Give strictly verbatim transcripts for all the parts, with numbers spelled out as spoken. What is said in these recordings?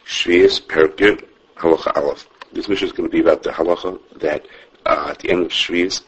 Shvius Perkir Halacha Aleph. This mission is going to be about the halacha that uh, at the end of Shvius,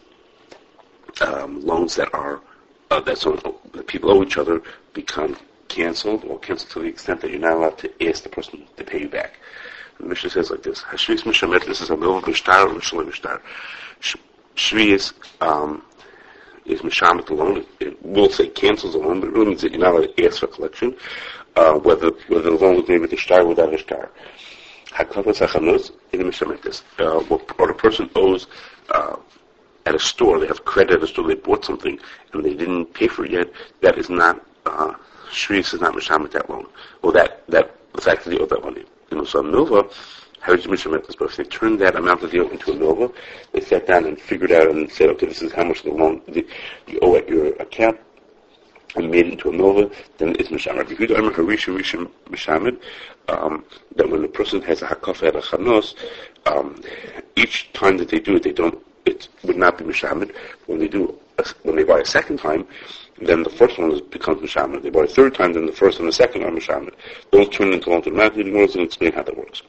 um, loans that are uh, that, sort of, that people owe each other become canceled, or canceled to the extent that you're not allowed to ask the person to pay you back. The Mishnah says like this: Hashvius Mishamet. This is a milva b'shtar or mishalem b'shtar. Shvius um, is mishamet the loan. It will say cancels the loan, but it really means that you're not allowed to ask for collection, uh, whether whether the loan was made with a shtar or without a shtar. Hakavas hachanus in mishamet this. Or a person owes uh, at a store. They have credit at a store. They bought something and they didn't pay for it yet. That is not uh, shvius is not mishamet that loan, or that that the fact that they owe that money. You know, so a milva, how did you mishamet this? But if they turned that amount of deal into a milva, they sat down and figured out and said, okay, this is how much the loan the, you owe at your account, and made it into a milva, then it's mishamet. If you don't remember harisha risha mishamet, um, that when a person has a hakafa at a chanos, um, each time that they do it, they don't. It would not be mishamet. When they do, a, when they buy a second time, then the first one is, becomes mishamet. They buy a third time, then the first and the second are mishamet. Those turn into loans automatically. The Gemara will explain how that works.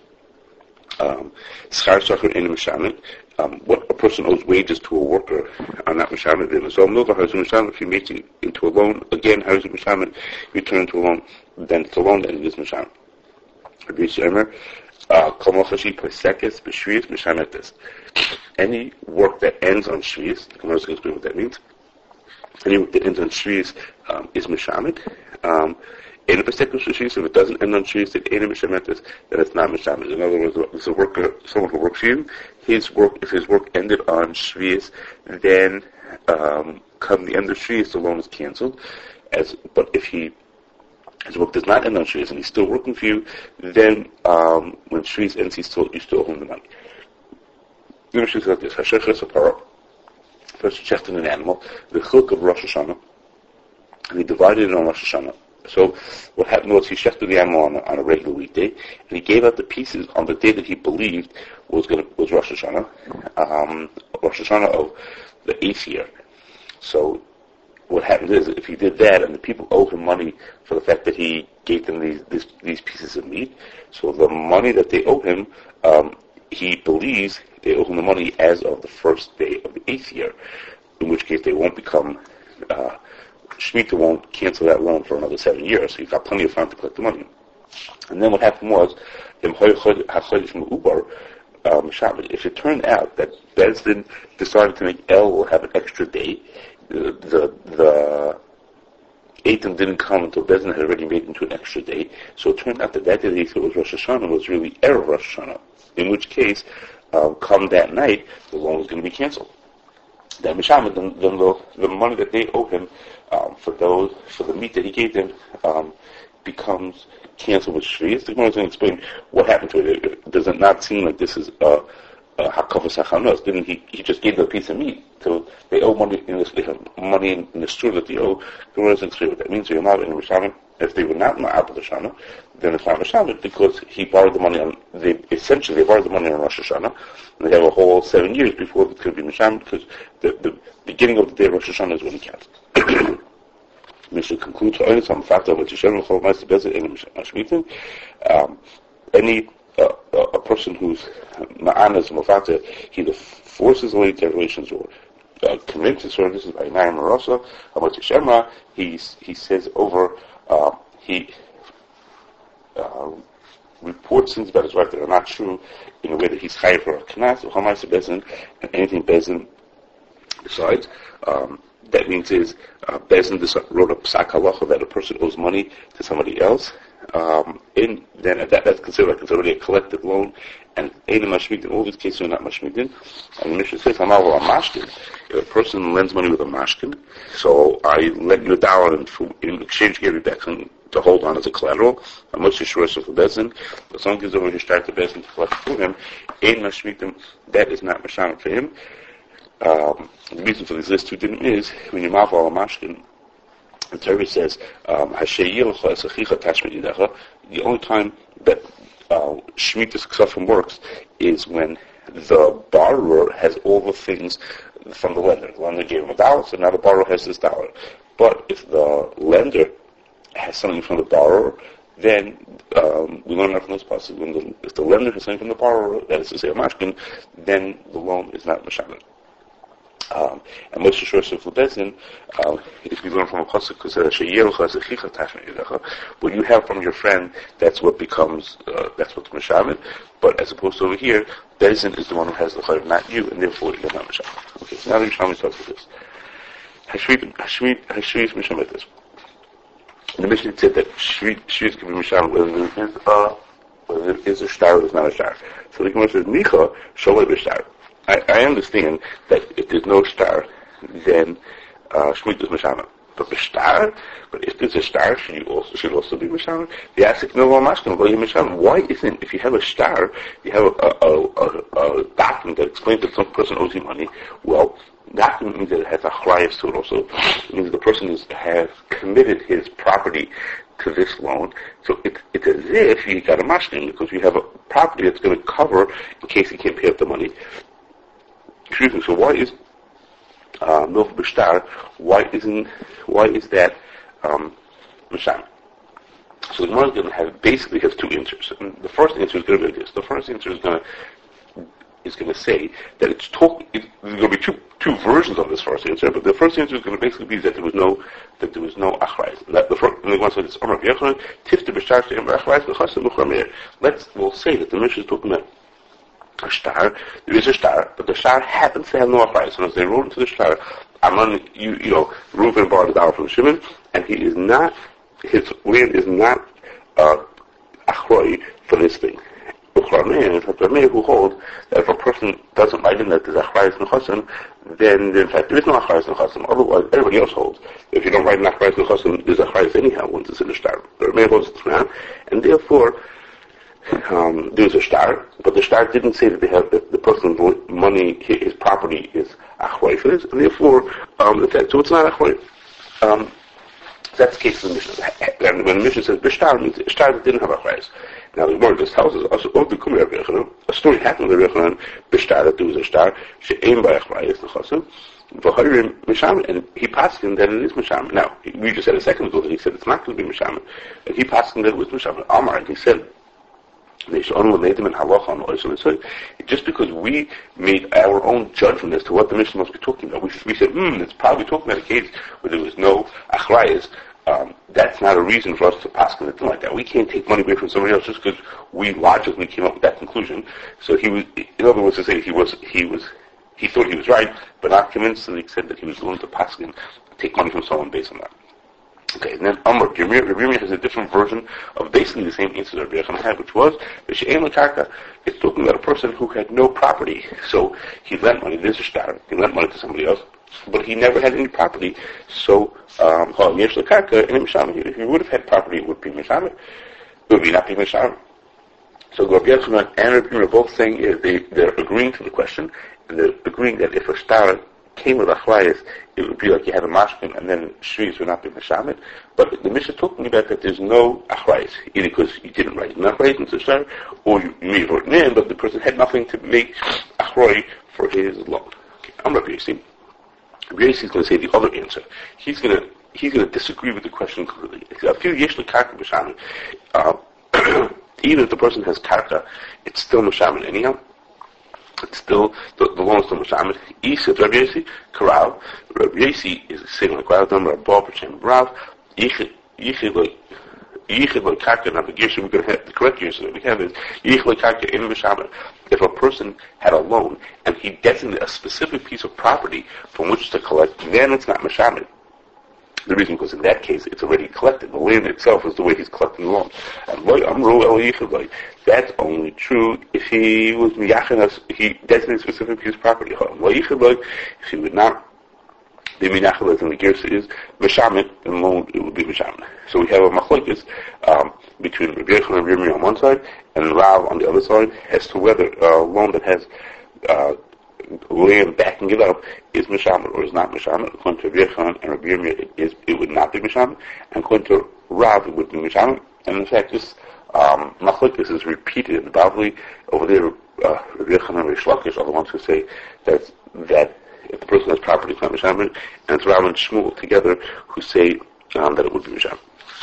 Schar sacher in mishamet. What a person owes wages to a worker are not mishamet. So milva has mishamet. If you make it into a loan, again, how is it mishamet? You turn into a loan, then it's a loan, then it is mishamet. Rabbi Yisrael, Kalmochashi Pasekes B'Shvius Mishametes. Any work that ends on Shvius, the Gemara is going to explain what that means. Any work that ends on Shvius um, is Mishamet. Um, if it doesn't end on Shvius, it ain't Mishametes, then it's not Mishamet. In other words, there's a worker, someone who works for you, his work, if his work ended on Shvius, then um, come the end of Shvius, the loan is cancelled. As but if he his work does not end on Shvius and he's still working for you, then um, when Shvius ends, he still, you still owe him the money. The Mishnah says like this: Hashechas apara. First, he checked in an animal, the chilk of Rosh Hashanah, and he divided it on Rosh Hashanah. So, what happened was he checked the animal on a, on a regular weekday, and he gave out the pieces on the day that he believed was going to, was Rosh Hashanah, um, Rosh Hashanah of the eighth year. So, what happened is, if he did that, and the people owed him money for the fact that he gave them these these, these pieces of meat, so the money that they owe him, um, he believes they owe him the money as of the first day of the eighth year, in which case they won't become, uh, Shemitah won't cancel that loan for another seven years, so you've got plenty of time to collect the money. And then what happened was, if it turned out that Bezdin decided to make El will have an extra day, the, the, the Eitim didn't come until Bezdin had already made it into an extra day, so it turned out that that day that he thought was Rosh Hashanah was really Erev Rosh Hashanah, in which case, Uh, come that night, the loan is going to be canceled. That Mishamet, then, then the, the money that they owe him um, for those for the meat that he gave them um, becomes canceled with Shvius. The Gemara is going to explain what happened to it. Does it not seem like this is a hakavas hachanos? Didn't he? He just gave them a piece of meat, so they owe money in this. They have money in, in the store that they owe. The Gemara is going to explain what that means. So you're not in Mishamet. If they were not in Ma'abed Hashanah, then it's not Mishamet because he borrowed the money on, they, essentially they borrowed the money on Rosh Hashanah, and they have a whole seven years before it could be Mishamet because the, the beginning of the day of Rosh Hashanah is when it counts. We should conclude to only some factor which is um, any, uh, a person who's Ma'anas Mufata, he either forces away generations or uh, commits to services by Naim Marasa, about Shemra, he he says over Uh, he uh, reports things about his wife that are not true in a way that he's chayav for a knas or hamayis bezin and anything bezin besides. Um, that means is uh, bezin wrote a psak halacha that a person owes money to somebody else. Um, in then that, that's considered like it's already a collective loan, and ain't mashmid in all these cases are not mashmidin. And the Mishnah says hamal a mashkin. If a person lends money with a mashkin, so I lend you a dollar and in exchange give you back something to hold on as a collateral. I'm most sure for bezin, but someone gives over his start to bezin to collect for him. Ain't mashmidim. That is not mashamet for him. Um, the reason for this list two didn't is when you marvel a mashkin. The Torah says, um, the only time that uh, Shemitah's Ksafim works is when the borrower has all the things from the lender. The lender gave him a dollar, so now the borrower has this dollar. But if the lender has something from the borrower, then um, we learn that from this passage. When the, if the lender is saying from the borrower, that is to say a mashkin, then the loan is not mishamin. Um, and Moshe Shor for Bezin, uh, if you learn from a pasuk, what you have from your friend, that's what becomes, uh, that's what's mishamin. But as opposed to over here, Bezin is the one who has the chayv, not you, and therefore you're not mishamin. Okay, so now the Yerushalmi starts with this. Hashvit, Hashvit, Hashvit mishamin this. And the Mishnah said that Shvit can be mishamin whether there is a, whether there is a star or is not a star. So the Gemara says, Micha, shaloi b'star. I, I understand that if there's no star, then uh, Shemitah is Mishamin. But the star, but if there's a star, should you also should also be Mishamin? The Asik no Mashkin will be Mishamin. Why isn't, if you have a star, you have a, a, a, a document that explains that some person owes you money? Well, document means that it has a chrayas to it also. It means the person is, has committed his property to this loan. So it, it's as if you got a mashkin because you have a property that's going to cover in case he can't pay up the money. Excuse me, so why is Milch uh, B'shtar, why isn't, why is that um, Misham? So the Gemara is going to have, basically has two answers. And the first answer is going to be this. The first answer is going to, is going to say that it's talk, it, there's going to be two, two versions of this first answer, but the first answer is going to basically be that there was no, that there was no achrayis. That the first, and the Gemara says it's Amar B'Yechon, Tifta B'shtar She'em B'achrayis B'chasim B'chramir. Let's, we'll say that the Mishnah is talking about a star, there is a star, but the star happens to have no achrayis. And as they wrote into the star, Amnon, you, you know, Reuben borrowed a dollar from Shimon, and he is not, his land is not, uh, achrayis for this thing. Uchrameir, who hold that if a person doesn't write in that there's achrayis nechasim, then in fact there is no achrayis nechasim. Otherwise, everybody else holds. If you don't write in achrayis nechasim, there's achrayis anyhow once it's in the star. The Rameir holds it's not, and therefore, Um, there was a star, but the star didn't say that they have that the person's money, his property is achrayis for this, and therefore, um, so it's not achrayis. Um, so that's the case of the Mishnah. And when the Mishnah says b'shtar, it means a star that didn't have achrayis. Now the Gemara just tells us also, a story happened with Rabbi Yochanan b'shtar, that there was a star she'ein b'achrayis nechasim. And he passed in that it is Mishamin. Now, we just said a second ago that he said it's not going to be Mishamin. And he passed in that it was Mishamin. Amar, and he said, just because we made our own judgment as to what the Mishnah must be talking about, we, we said, hmm, it's probably talking about a case where there was no achrayis. Um, that's not a reason for us to pass on anything like that. We can't take money away from somebody else just because we logically came up with that conclusion. So he was, in other words, to say he was, he was, he thought he was right, but not convinced, and he said that he was willing to pass and take money from someone based on that. Okay, and then Amr, Rabbi has a different version of basically the same answer that Rabbi Yochanan had, which was, it's talking about a person who had no property. So he lent money, this is shtar, he lent money to somebody else, but he never had any property. So, um, if he would have had property, it would be Misham. It would be not be Misham. So Rabbi Yochanan and Rabbi are both saying is they, they're agreeing to the question, and they're agreeing that if a shtar came with achrayis, it would be like you had a mashkin, and then shvius would not be meshamet. But the Mishnah is talking about that there's no achrayis, either because you didn't write an achrayis into the shtar, or you, you may have written in, but the person had nothing to make achrayis for his loan. Okay, I'm Rabbi Yossi. Rabbi Yossi is going to say the other answer. He's going to he's going to disagree with the question completely. A few yesh lekarka b'shamet. Even if the person has karka, it's still meshamet anyhow. It's still, the, the loan is still Mishamet. Isa, Rabbi Yossi, Karav. Rabbi Yossi is saying like Rav, number of Bob, Hashem, Rav, Yichid, Yichid, like, Yichid, like Karka, now the Gershon we're going to have, the correct Gershon that we have is, Yichid, like Karka, in Mishamet. If a person had a loan, and he designated a specific piece of property from which to collect, then it's not Mishamet. The reason because in that case it's already collected. The land itself is the way he's collecting the loan. And that's only true if he was miyachin, he designated a specific piece of property. If he would not be miyachin, and the gersa is mishamet, and the loan it would be mishamet. So we have a machlokes um, between Rabbi Yochanan and Rabbi Yirmiyah on one side and Rav on the other side as to whether a loan that has uh, land backing it up is mishamet or is not mishamet. According to Rabbi Yochanan and Rabbi Yirmiyah, it, is, it would not be mishamet, and according to Rav, it would be mishamet. And in fact, this um, machlokes is repeated in the Bavli over there. Uh, Rabbi Yochanan and Rish Lakish are the ones who say that that if the person has property, it's not mishamet, and it's Rav and Shmuel together who say um, that it would be mishamet.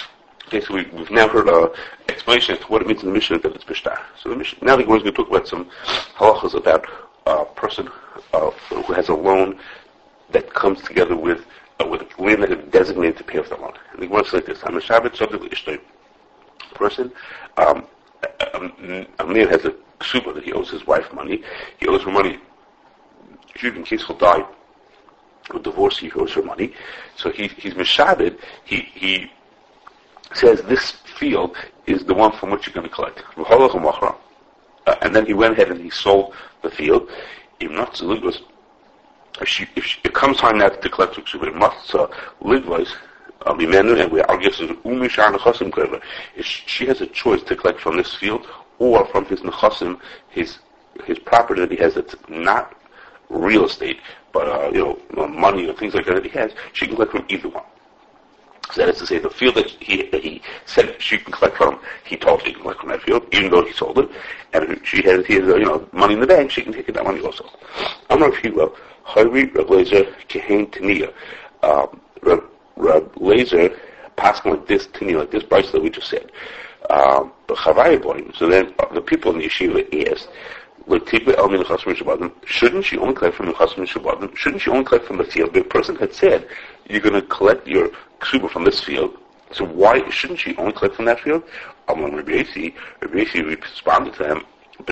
Okay, so we, we've now heard an explanation as to what it means in the Mishnah that it's bishtar. So the Mishnah, now the Gemara is going to talk about some halachas about a person uh, who has a loan that comes together with uh, with a land that is designated to pay off the loan. And the Gemara says like this: I'm a Shabbat Shabbat Ishtay. Person, um, a, a man has a ksuba that he owes his wife money. He owes her money. In case he'll die or divorce, he owes her money. So he, he's mishabed. He he says this field is the one from which you're going to collect. Uh, and then he went ahead and he sold the field. If not, if, she, if she, it comes time now to collect the ksuba, it must lidvise. And we argue is she has a choice to collect from this field or from his nechasim, his his property that he has that's not real estate, but uh, you know money or things like that that he has. She can collect from either one. So that is to say, the field that he that he said she can collect from, he told she can collect from that field, even though he sold it. And if she has he has uh, you know money in the bank, she can take that money also. I'm not sure. Well, Chayri Reb Lezer Kehain Tania. Reb Lezer passed like this Tania, like this price that we just said. Um, but Chavaya boy. So then uh, the people in the yeshiva asked, shouldn't she only collect from the Chasim Shabbatim? Shouldn't she only collect from the field? The person had said, you're going to collect your ksuba from this field, so why shouldn't she only collect from that field? Among Rabbi Yossi, Rabbi Yossi responded to him,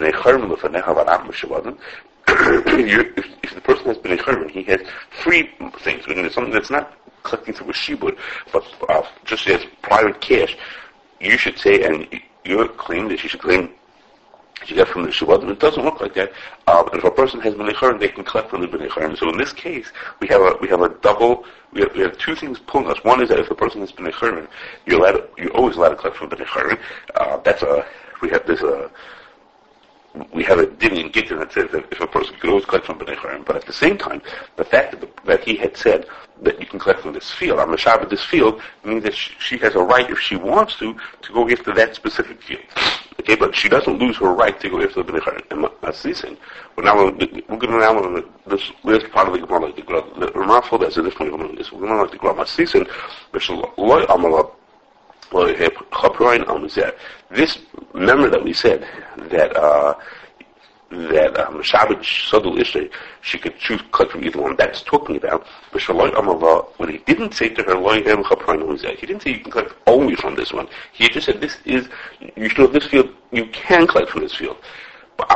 if, if the person has been a churban, he has free things, it's something that's not collecting through a shibud, but uh, just as private cash, you should say, and your claim that she should claim you get from the Shabbat. It doesn't work like that. Um, and if a person has B'nai Churban, they can collect from the B'nai Churban. So in this case, we have a we have a double. We have, we have two things pulling us. One is that if a person has B'nai Churban, you're allowed. To, you're always allowed to collect from B'nai Churban. Uh, that's a we have this a. We have a din in Gittin that says that if a person could always collect from B'nai Churban, but at the same time, the fact that, the, that he had said that you can collect from this field, I'm a Shabbat this field, means that she, she has a right, if she wants to, to go after that specific field. Okay, but she doesn't lose her right to go after the B'nai Churban. And Masisin, we're now we're going to now on this last part of the Gemara, like the Gemara, the Ramah told us at this point, we're going to like the Gemara Masisin, which loy amala. This, remember that we said that uh, that um, Shabbat Sadul Ishtay, she could choose collect from either one. That's talking about. But when he didn't say to her, he didn't say you can collect only from this one. He just said this is you should know this field. You can collect from this field. But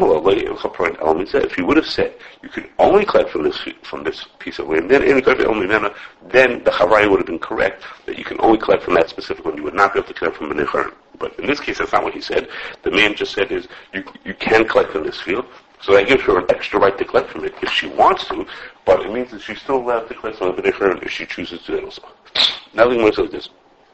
if he would have said you could only collect from this from this piece of land, then then the Chavaya would have been correct that you can only collect from that specific one. You would not be able to collect from B'nai Churban. But in this case, that's not what he said. The man just said is you you can collect from this field, so that gives her an extra right to collect from it if she wants to. But it means that she's still allowed to collect from B'nai Churban if she chooses to do also. Now the Gemara says this.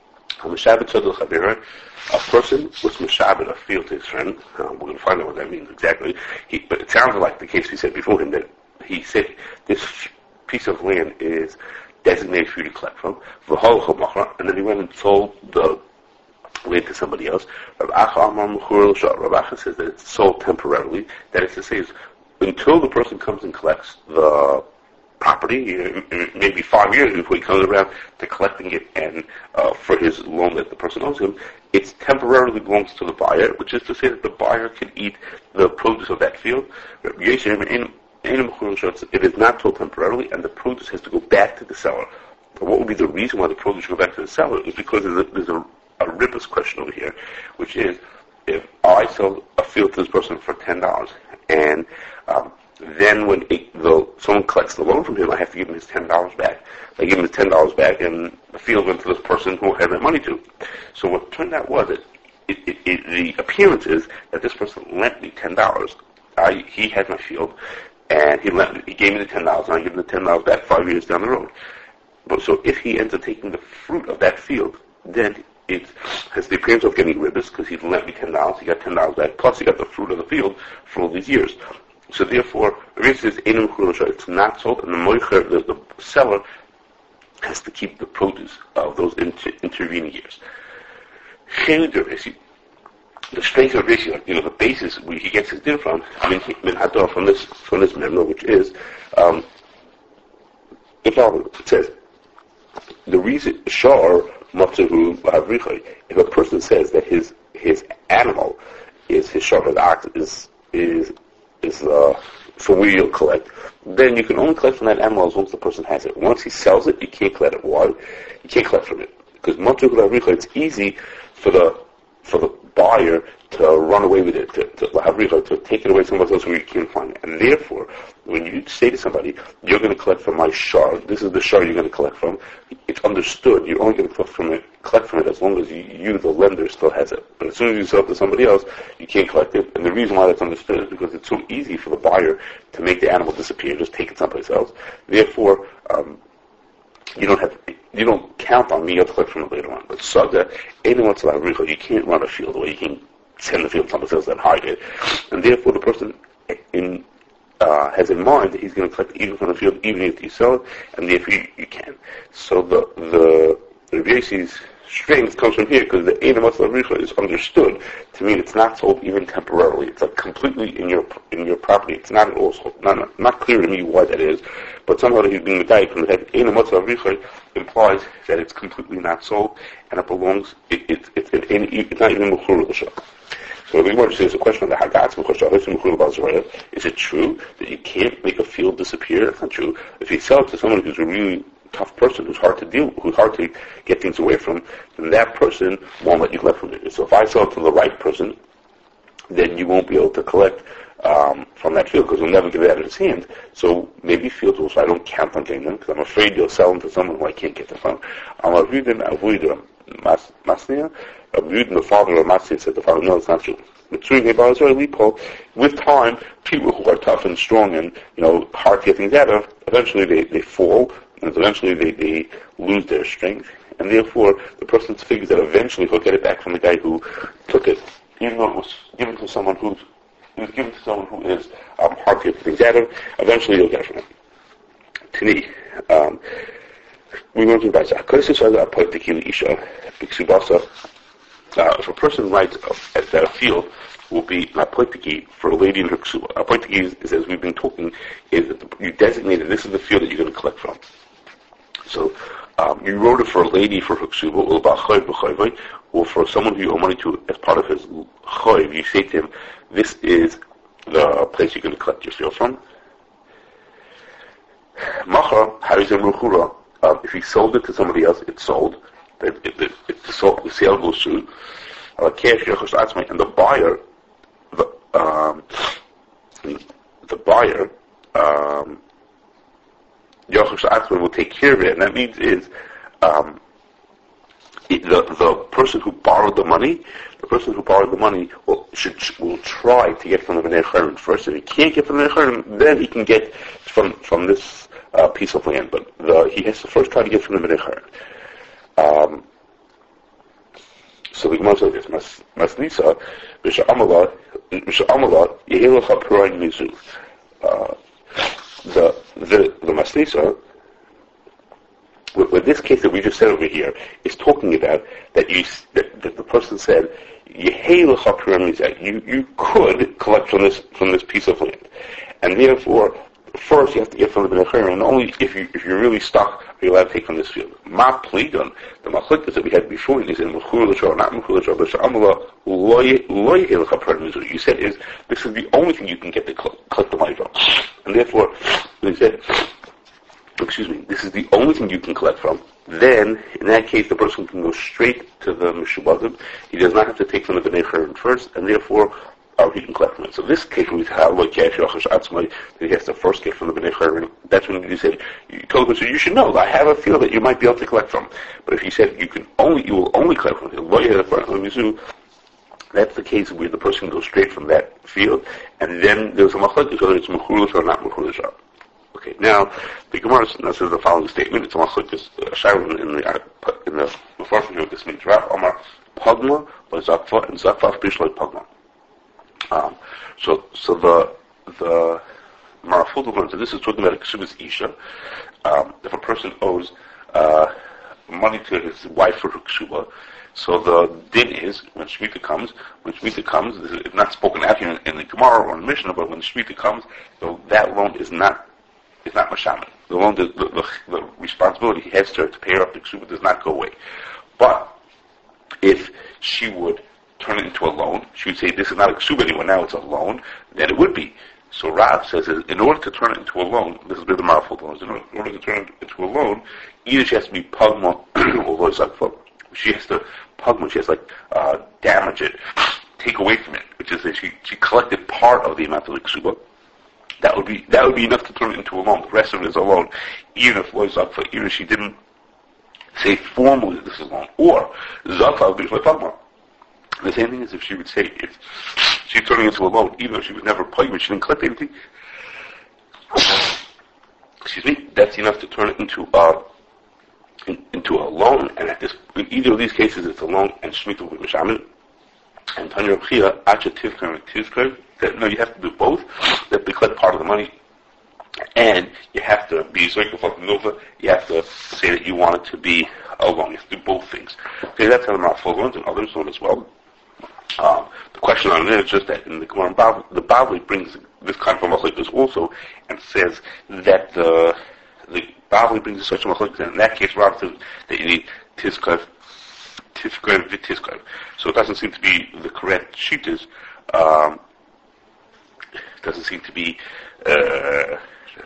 A person was Meshabed a field to his friend. Uh, we're going to find out what that means exactly. He, but it sounded like the case we said before him that he said this piece of land is designated for you to collect from. And then he went and sold the land to somebody else. Rav Acha says that it's sold temporarily. That is to say, is until the person comes and collects the property, maybe five years before he comes around to collecting it and uh, for his loan that the person owes him, it temporarily belongs to the buyer, which is to say that the buyer can eat the produce of that field. It is not sold temporarily, and the produce has to go back to the seller. But what would be the reason why the produce should go back to the seller? Is because there's a, there's a, a ribbis question over here, which is if I sell a field to this person for ten dollars, and um, then when it, the, someone collects the loan from him, I have to give him his ten dollars back. I give him his ten dollars back, and the field went to this person who had that money to. So what turned out was that it, it, it, the appearance is that this person lent me ten dollars. I, he had my field, and he lent, he gave me the ten dollars, and I give him the ten dollars back five years down the road. But so if he ends up taking the fruit of that field, then it has the appearance of getting ribbis because he lent me ten dollars. He got ten dollars back, plus he got the fruit of the field for all these years. So therefore, this is it's not sold, and the moicher, the, the seller, has to keep the produce of those inter, intervening years. The strength of Rashi, you know, the basis where he gets his din from, I mean, from this from this memo, which is, um, it says the reason Shar matzahu havrichai. If a person says that his his animal is his shor, his ox is is is uh, for where you'll collect, then you can only collect from that animal as long as the person has it. Once he sells it, you can't collect it. Why? You can't collect from it because matzahu havrichai. It's easy for the for the buyer to run away with it, to, to, to take it away somewhere else where you can't find it. And therefore, when you say to somebody, you're going to collect from my shar, this is the shar you're going to collect from, it's understood. You're only going to collect from it, collect from it as long as you, you, the lender, still has it. But as soon as you sell it to somebody else, you can't collect it. And the reason why that's understood is because it's so easy for the buyer to make the animal disappear, just take it someplace else. Therefore, um, you don't have to, you don't count on me to collect from it later on. But Saga, anyone wants to have Richa, you can't run a field away, you can send the field to somebody else and hide it. And therefore the person in uh, has in mind that he's going to collect even from the field, even if you sell it, and therefore you, you can. So the the Rabbi Yossi's strength comes from here because the Eina Matzah Richa is understood to mean it's not sold even temporarily. It's like completely in your in your property. It's not at all sold. Not, not clear to me why that is, but somehow that he's being medayik from the head. Eina Matzah Richa implies that it's completely not sold and it belongs. It, it, it, it, it, it's not even Mechur L'Shah. So the Gemara says a question on the Hagatz. Is it true that you can't make a field disappear? That's not true. If you sell it to someone who's a really tough person, who's hard to deal, who's hard to get things away from, then that person won't let you collect from it. So if I sell it to the right person, then you won't be able to collect um, from that field because you'll never get it out of his hand. So maybe fields also I don't count on getting them because I'm afraid you'll sell them to someone who I can't get them from. I'm avoiding avoiding masnia. Abud, the father of Masnia, said the father, no, it's not true. With time, people who are tough and strong and, you know, hard to get things out of, eventually they, they fall, and eventually they, they lose their strength, and therefore the person figures that eventually he'll get it back from the guy who took it, even though it was given to someone who's, it was given to someone who is um, hard to get things out of, eventually he'll get it from him. Tini, um, we went to Baisa. Uh, if a person writes uh, that a field will be apoitiki for a lady in her ksuba. Apoitiki is, is, as we've been talking, is that the, you designated this is the field that you're going to collect from. So um, you wrote it for a lady for her ksuba, or for someone who you owe money to as part of his choiv. You say to him, this is the place you're going to collect your field from. Macha, harizem ruchura. Um, if he sold it to somebody else, it's sold. It, it, it, it, the, sale, the sale goes through. Uh, and the buyer, the, um, the buyer, um, will take care of it. And that means is, um, it, the the person who borrowed the money, the person who borrowed the money will should will try to get from the Bnei Chayrim first. If he can't get from the Bnei Chayrim, then he can get from from this uh, piece of land. But the, he has to first try to get from the Bnei Chayrim. Um, so the Gemara says this: Mas Masnisa, Misha Amala, Misha Amala, Yehilacha Purayin Mizu. The the the Masnisa, with, with this case that we just said over here, is talking about that you that, that the person said Yehilacha Purayin Mizu. You you could collect from this from this piece of land, and therefore. First, you have to get from the Bnei Chayrim, and only if you if you're really stuck, are you allowed to take from this field. Ma Pligon, the machlokes that we had before, is in Mechur L'Shah, not Mechur L'Shah, but Sha'amala Loy Loy Elcha Purayin. You said is this is the only thing you can get to collect the money from, and therefore, they said, excuse me, this is the only thing you can collect from. Then, in that case, the person can go straight to the Mishubadim. He does not have to take from the Bnei Chayrim first, and therefore. Or he can collect from it. So this case we have like Yash Yachash Atzmai, that he has to first get from the Bnei Chayrim. That's when you said you told him, so you should know I have a field that you might be able to collect from. But if he said you can only you will only collect from it, that's the case where the person goes straight from that field, and then there's a machlokes whether it's Mechur or not Mechur. Okay, now the Gemara says the following statement. It's a machlokes Sharon in the in the before we this means Rav Amar Pagma or Zakfa and Zakfa Bishloi Pagma. Um, so, so the the Marafut learns that this is talking about a Ksubas Isha. Um, if a person owes uh, money to his wife for her Ksuba, so the din is when Shemitah comes. When Shemitah comes, this is not spoken out here in, in the Gemara or in the Mishnah, but when Shemitah comes, so that loan is not is not mashaman. The loan, the, the, the, the responsibility he has to to pay her up the Ksuba does not go away. But if she would turn it into a loan, she would say, this is not a ksuba anymore, now it's a loan, then it would be. So Rav says, in order to turn it into a loan, this is where the mouthful goes, in order to turn it into a loan, either she has to be pagma or lo zakfa. She has to pagma, she has to like, uh, damage it, take away from it, which is that she, she collected part of the amount of the ksuba. That would be, that would be enough to turn it into a loan. The rest of it is a loan, even if lo zakfa, even if she didn't say formally that this is a loan. Or, zakfa would be like pagma. The same thing as if she would say, if she's turning into a loan, even though she was never pregnant, she didn't collect anything. Excuse me, that's enough to turn it into a, in, into a loan, and at this, in either of these cases, it's a loan, and Shemitah will be Mishamin. And Tanya Reb Chia, Acha Tivkar and Tivkar, that no, you have to do both. You have to collect part of the money, and you have to be Zoyka Nova, you have to say that you want it to be a loan. You have to do both things. Okay, that's how the Ma'afal learns, and others learn as well. Um, the question on it is just that in the Gemara, the Bavli brings this kind of a machlokes also, and says that the the Bavli brings such a machlokes, and in that case, Rav says that you need tizkav, tizkav, v'tizkav. So it doesn't seem to be the correct shittas. Um, it doesn't seem to be uh,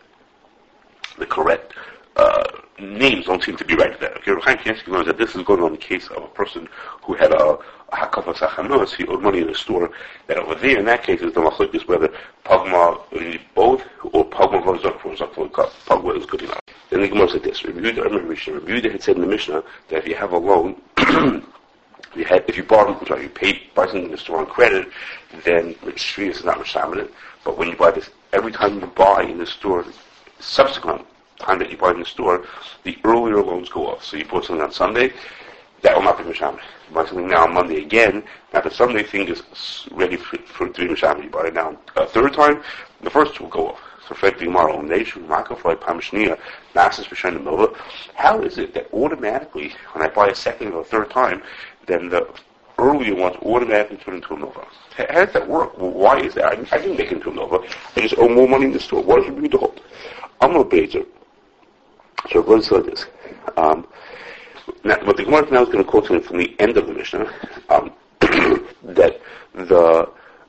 the correct uh, names. Don't seem to be right there. Okay, Chaim Kanievsky learns that this is going on in the case of a person who had a Hakafa Sachanos, he owed money in the store, that over there, in that case, is the machlokes whether Pagma, both, or Pagma or Zakfa, Pagma is good enough. Then the Gemara said this, Rabbi Yehuda, I remember Mishnah, Rabbi Yehuda had said in the Mishnah that if you have a loan, you had, if you borrow, sorry, you pay, buy something in the store on credit, then Shri is not Mishaminate, but when you buy this, every time you buy in the store, subsequent time that you buy in the store, the earlier loans go off. So you bought something on Sunday, that will not be Mishaminate. You buy something now on Monday again, now the Sunday thing is ready for, for to be Mishaminate. You buy it now a third time, the first two will go off. So Fred Vigmar on Nation, Makafai, Pamashnia, Maxis Vishanim Nova. How is it that automatically, when I buy a second or a third time, then the earlier ones automatically turn into a Nova? How does that work? Well, why is that? I, I didn't make it into a Nova. I just owe more money in the store. What does it mean to hold? I'm no Bezer. So let's say this. Um, now, what the Gemara now is going to quote from the end of the Mishnah, um, that the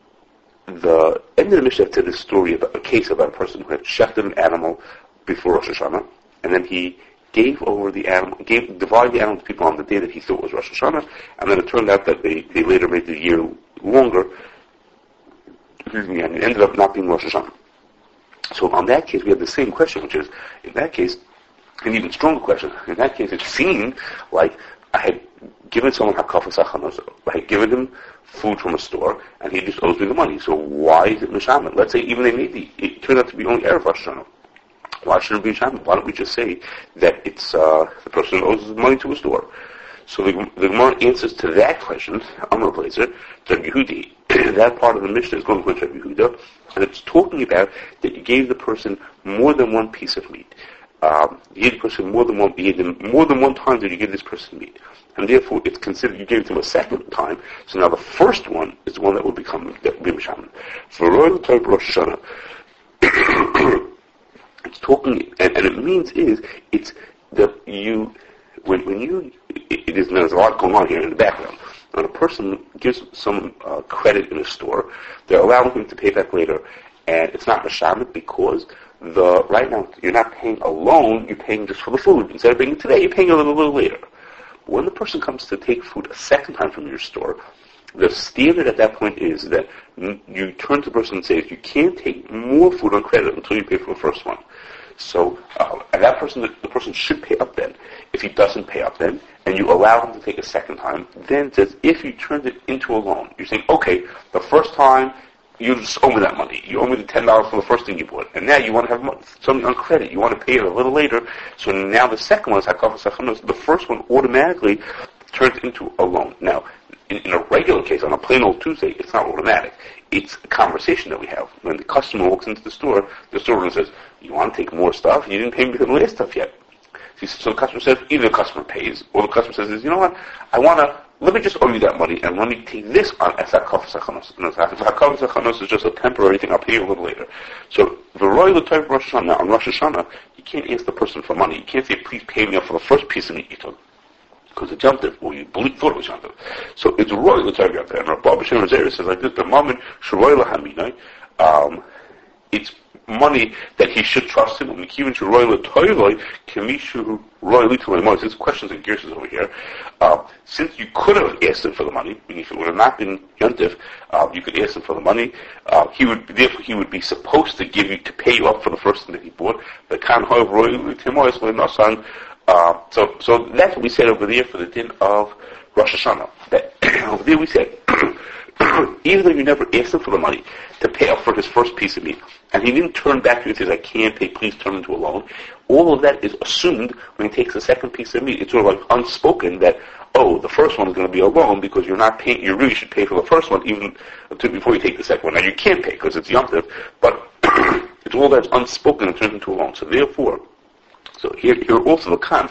the end of the Mishnah said this story about a case about a person who had shechted an animal before Rosh Hashanah, and then he gave over the animal, gave divided the animal to people on the day that he thought was Rosh Hashanah, and then it turned out that they, they later made the year longer, excuse me, and it ended up not being Rosh Hashanah. So on that case, we have the same question, which is, in that case, an even stronger question. In that case, it seemed like I had given someone Hakafa Sachanos, I had given him food from a store, and he just owes me the money. So why is it Mishamin? Let's say even they made the, it turned out to be only Erev Rosh Hashanah. Why should it be Mishamin? Why don't we just say that it's uh, the person who owes money to a store? So the, the Gemara answers to that question, Amar Blazer, Rabbi Yehudi. That part of the Mishnah is going to Rabbi Yehuda, and it's talking about that you gave the person more than one piece of meat. Um, you gave the person more than one, you gave them more than one time that you gave this person meat. And therefore, it's considered you gave it to him a second time. So now the first one is the one that will become that will be Mishamin. For Royal type Rosh Hashanah, it's talking, and, and it means is it's that you when when you it, it is there's a lot going on here in the background. When a person gives some uh, credit in a store, they're allowing him to pay back later, and it's not Mishamin because the right now you're not paying a loan, you're paying just for the food. Instead of paying it today, you're paying a little, little later. When the person comes to take food a second time from your store, the standard at that point is that you turn to the person and say, you can't take more food on credit until you pay for the first one. So, uh, and that person, the person should pay up then. If he doesn't pay up then, and you allow him to take a second time, then it says, if you turned it into a loan, you're saying, okay, the first time, you just owe me that money. You owe me the ten dollars for the first thing you bought. And now you want to have something on credit. You want to pay it a little later. So now the second one is Hakafa Sachanos. The first one automatically turns into a loan. Now, in, in a regular case, on a plain old Tuesday, it's not automatic. It's a conversation that we have. When the customer walks into the store, the store owner says, you want to take more stuff? You didn't pay me for the last stuff yet. So the customer says, either the customer pays, or the customer says, you know what, I want to, let me just owe you that money, and let me take this on as Hakafa Sachanos. And Hakafa Sachanos is just a temporary thing, I'll pay you a little later. So, the royal type of Rosh Hashanah, on Rosh Hashanah, you can't ask the person for money. You can't say, please pay me up for the first piece of meat you took. because it's Yontif, or you believe, thought it was Yontif. So it's royal to target there. And Rabbi Shem Razera says like this: the moment Sharoyla Haminai, um, it's money that he should trust him. This questions and gears over here. Uh, since you could have asked him for the money, meaning if it would have not been Yontif, uh, you could ask him for the money. Uh, he would therefore he would be supposed to give you to pay you up for the first thing that he bought. The kan hoy royal timois. Uh, so, so that's what we said over there for the din of Rosh Hashanah. That over there we said, even though you never asked him for the money to pay up for his first piece of meat, and he didn't turn back to you and says, I can't pay, please turn into a loan, all of that is assumed when he takes the second piece of meat. It's sort of like unspoken that, oh, the first one is going to be a loan because you're not paying, you really should pay for the first one even until, before you take the second one. Now you can't pay because it's Yontif, but it's all that's unspoken and turns into a loan. So therefore, So here, here also the kan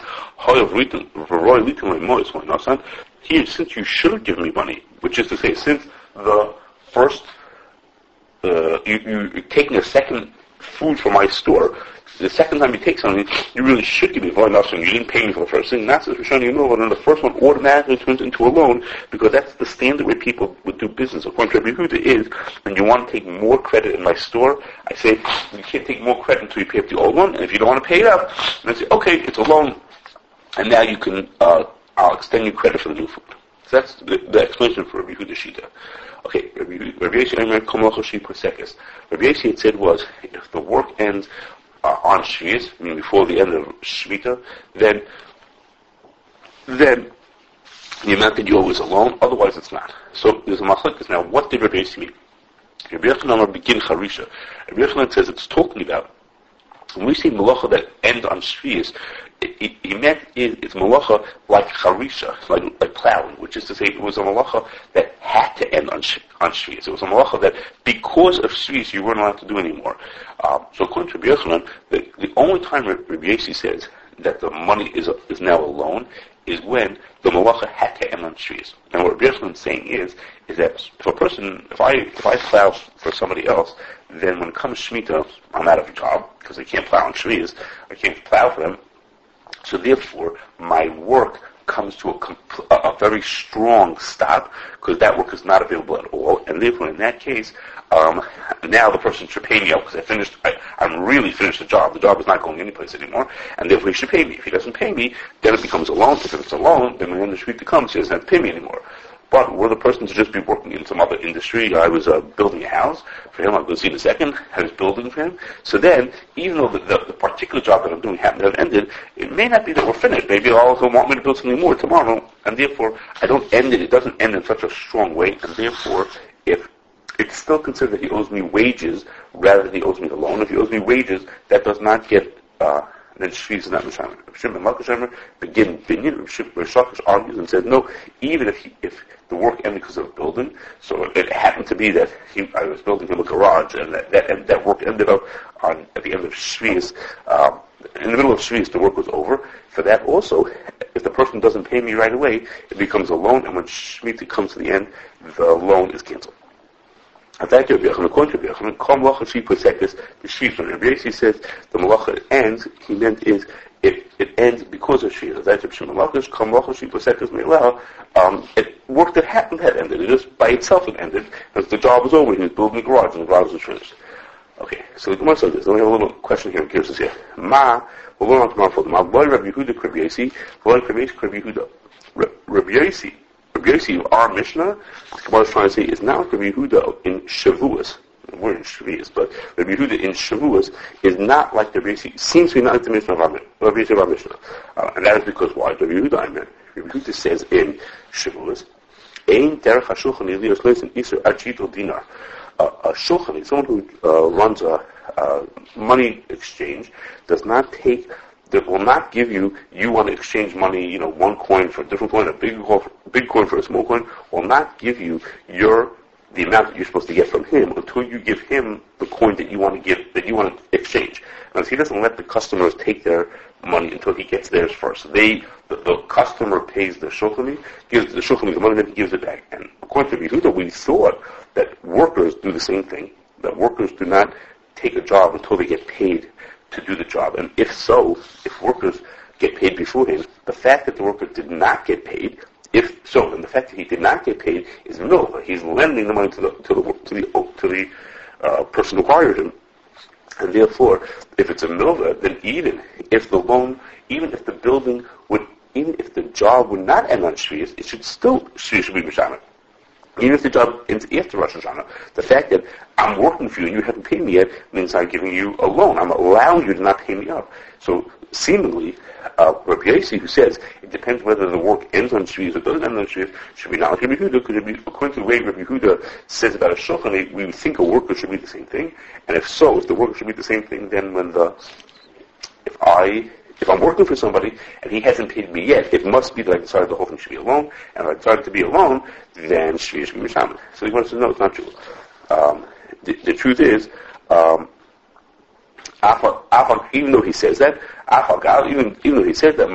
here, since you should have given me money, which is to say, since the first, uh, you, you, you're taking a second food from my store, the second time you take something, you really should give me void and you didn't pay me for the first thing. That's the showing you know, and then the first one automatically turns into a loan because that's the standard way people would do business. According to Rabbi Yehuda is, when you want to take more credit in my store, I say you can't take more credit until you pay up the old one, and if you don't want to pay it up, then I say okay, it's a loan, and now you can uh, I'll extend you credit for the new food. So that's the, the explanation for Rabbi Yehuda Shita. Okay, Rabbi Yossi Rabbi Yossi had said was if the work ends Uh, on Shvius, I mean before the end of Shmita, then then the amount that you owe is a loan, otherwise it's not. So there's a machlokes now. What did Rabbi Yossi mean? Rabbi Yochanan begin Charisha. Rabbi Yochanan says it's talking about when we say malacha that end on Shvius, he, he meant it, it's malacha like Charisha, like like plowing, which is to say it was a malacha that had to end on on Shvius. It was a malacha that because of Shvius you weren't allowed to do anymore. Um, so according to Rabbi Yochanan, the, the only time Rabbi Yossi says that the money is a, is now a loan is when the malacha had to end on Shvius. And what Rabbi Yochanan is saying is is that if a person, if I if I plow for somebody else, then when it comes Shemitah, I'm out of a job because I can't plow on Shvius. I can't plow for them. So therefore, my work comes to a, compl- a very strong stop because that work is not available at all. And therefore, in that case, um, now the person should pay me out because I finished. I, I'm really finished the job. The job is not going anyplace anymore, and therefore he should pay me. If he doesn't pay me, then it becomes a loan. If it's a loan, then when the Shemitah comes, he doesn't have to pay me anymore. But were the person to just be working in some other industry, I was uh, building a house for him, I'll go see in a second, I was building for him. So then, even though the, the, the particular job that I'm doing happened to have ended, it may not be that we're finished. Maybe he'll also want me to build something more tomorrow, and therefore, I don't end it, it doesn't end in such a strong way, and therefore, if it's still considered that he owes me wages rather than he owes me the loan. If he owes me wages, that does not get, uh, then Shvius is not Mishamer. Shimon Malkashemer begin binyan. Rishakish argues and says, no, even if he, if the work ended because of building, so it happened to be that he, I was building him a garage, and that that, and that work ended up on at the end of Shvius. Um, in the middle of Shvius, the work was over. For that also, if the person doesn't pay me right away, it becomes a loan, and when Shemitah comes to the end, the loan is canceled. At that Rabbi Yochanan, Kol Malacha Shi Posekes the Shvius. When Rabbi Yossi says the Malacha ends, he meant is it it ends because of Shvius. At that Rabbi Shimon Malacha, Kol Malacha Shi Posekes Meilah. Um, it work that happened had ended. It just by itself it ended because the job was over. He was building a garage, and the garage was finished. Okay, so the Gemara says this. Let me have a little question here. Gives us here. Ma, we'll learn on tomorrow for them. Boy Rabbi Yehuda, Rabbi Yossi, boy Rabbi Yehuda, Rabbi Yossi. Rabbi Yossi, our Mishnah, the Gemara is trying to say, is not Rabbi Yehuda in Shavuos. We're in Shavuos, but Rabbi Yehuda in Shavuos is not like Rabbi Yossi. Seems to be not like the Mishnah of our, Rabbi Yossi of our Mishnah, uh, and that is because why? Rabbi Yehuda, I mean, Rabbi Yehuda says in Shavuos, "Ein derech hashulchan yilios leis in iser achito dinar." A shulchan, someone who uh, runs a uh, money exchange, does not take. That will not give you, you want to exchange money, you know, one coin for a different coin, a big coin, big coin for a small coin, will not give you your, the amount that you're supposed to get from him until you give him the coin that you want to give, that you want to exchange. And he doesn't let the customers take their money until he gets theirs first. They, the, the customer pays the shulchani, gives the shulchani the money, then he gives it back. And according to Yehuda, we thought that workers do the same thing, that workers do not take a job until they get paid to do the job. And if so, if workers get paid beforehand. The fact that the worker did not get paid, if so, and the fact that he did not get paid is no. He's lending the money to the to the to the to the uh, person who hired him, and therefore, if it's a milva, then even if the loan, even if the building would, even if the job would not end on Shvius, it should still Shvius should be Mishana. Even if the job ends after Rosh Hashanah, the fact that I'm working for you and you haven't paid me yet means I'm giving you a loan. I'm allowing you to not pay me up. So seemingly, uh, Rabbi Yossi, who says it depends whether the work ends on Shvius or doesn't end on Shvius, should be not like Rabbi Yehuda, because be, according to the way Rabbi Yehuda says about a shulchan, we would think a worker should be the same thing. And if so, if the worker should be the same thing, then when the if I If I'm working for somebody and he hasn't paid me yet, it must be that I decided the whole thing should be a loan. And if I decided to be a loan, then Shvius should be Mishaman. So he wants to know it's not true. Um, the, the truth is, um, even though he says that, even, even though he says that,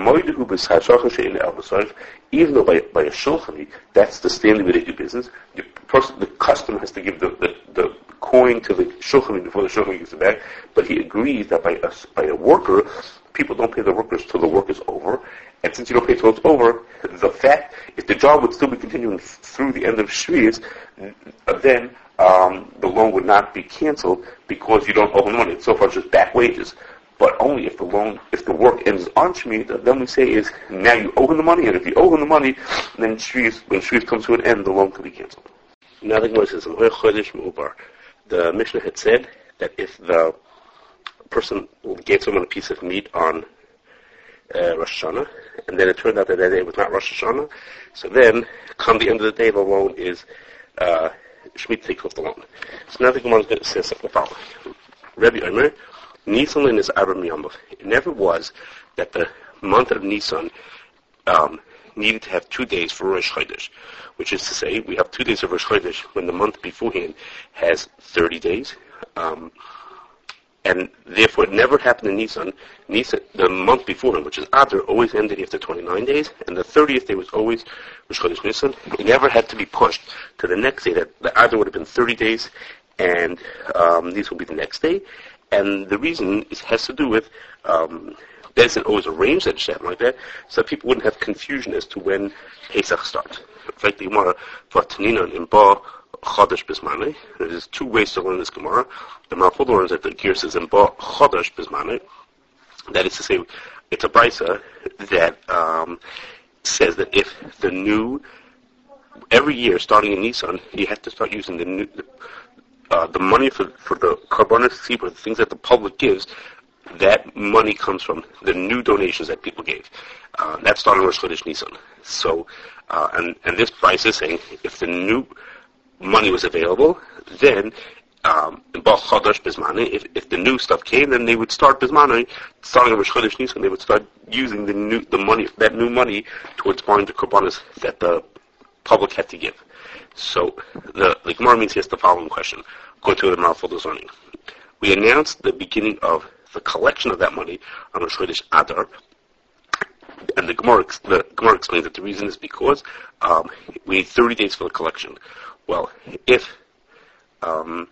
even though by, by a shulchani, that's the standard way they do business, the, person, the customer has to give the, the, the coin to the shulchani before the shulchani gives it back, but he agrees that by a, by a worker, people don't pay the workers till the work is over, and since you don't pay till it's over, the fact, if the job would still be continuing f- through the end of Shvius, then um, the loan would not be canceled because you don't owe the money. It's so far it's just back wages. But only if the loan, if the work ends on Shvius, then we say is, now you owe him the money, and if you owe him the money, then Shvius, when Shvius comes to an end, the loan can be canceled. Now the Gemara says, the Mishnah had said that if the person gave someone a piece of meat on uh, Rosh Hashanah, and then it turned out that that day was not Rosh Hashanah, so then, come the end of the day, the loan is uh, Shemitah takes off the loan. So now the Gemara says the following. Rabbi Omer, Nisan is Aram Yamav. It never was that the month of Nisan um, needed to have two days for Rosh Chodesh, which is to say, we have two days of Rosh Chodesh when the month beforehand has thirty days. Um, And therefore, it never happened in Nisan. Nisan, the month before him, which is Adar, always ended after twenty-nine days, and the thirtieth day was always Rosh Chodesh Nisan. It never had to be pushed to the next day. That the Adar would have been thirty days, and um, these will be the next day. And the reason is, has to do with um, Bezin always arranged that it should happen like that, so that people wouldn't have confusion as to when Pesach starts. In fact, the Gemara for Tanina in Ba Chodesh Bismane. There's two ways to learn this Gemara. The Malful learns that the Gear says in Ba Chodesh Bismane. That is to say, it's a brisa that um, says that if the new, every year starting in Nisan, you have to start using the new, uh, the money for for the Karbonos Tzibur, the things that the public gives. That money comes from the new donations that people gave. Uh, that's starting Rosh Chodesh Nisan. So, uh, and and this price is saying if the new money was available, then um, in Bach Chodesh Bismane, if if the new stuff came, then they would start Bismane, starting Rosh Chodesh Nisan. They would start using the new the money that new money towards buying the korbanos that the public had to give. So the the Gemara means here's the following question. Go to the Malful learning. We announced the beginning of the collection of that money on Rosh Chodesh Adar, and the Gemara, the Gemara explains that the reason is because um, we need thirty days for the collection. Well, if um,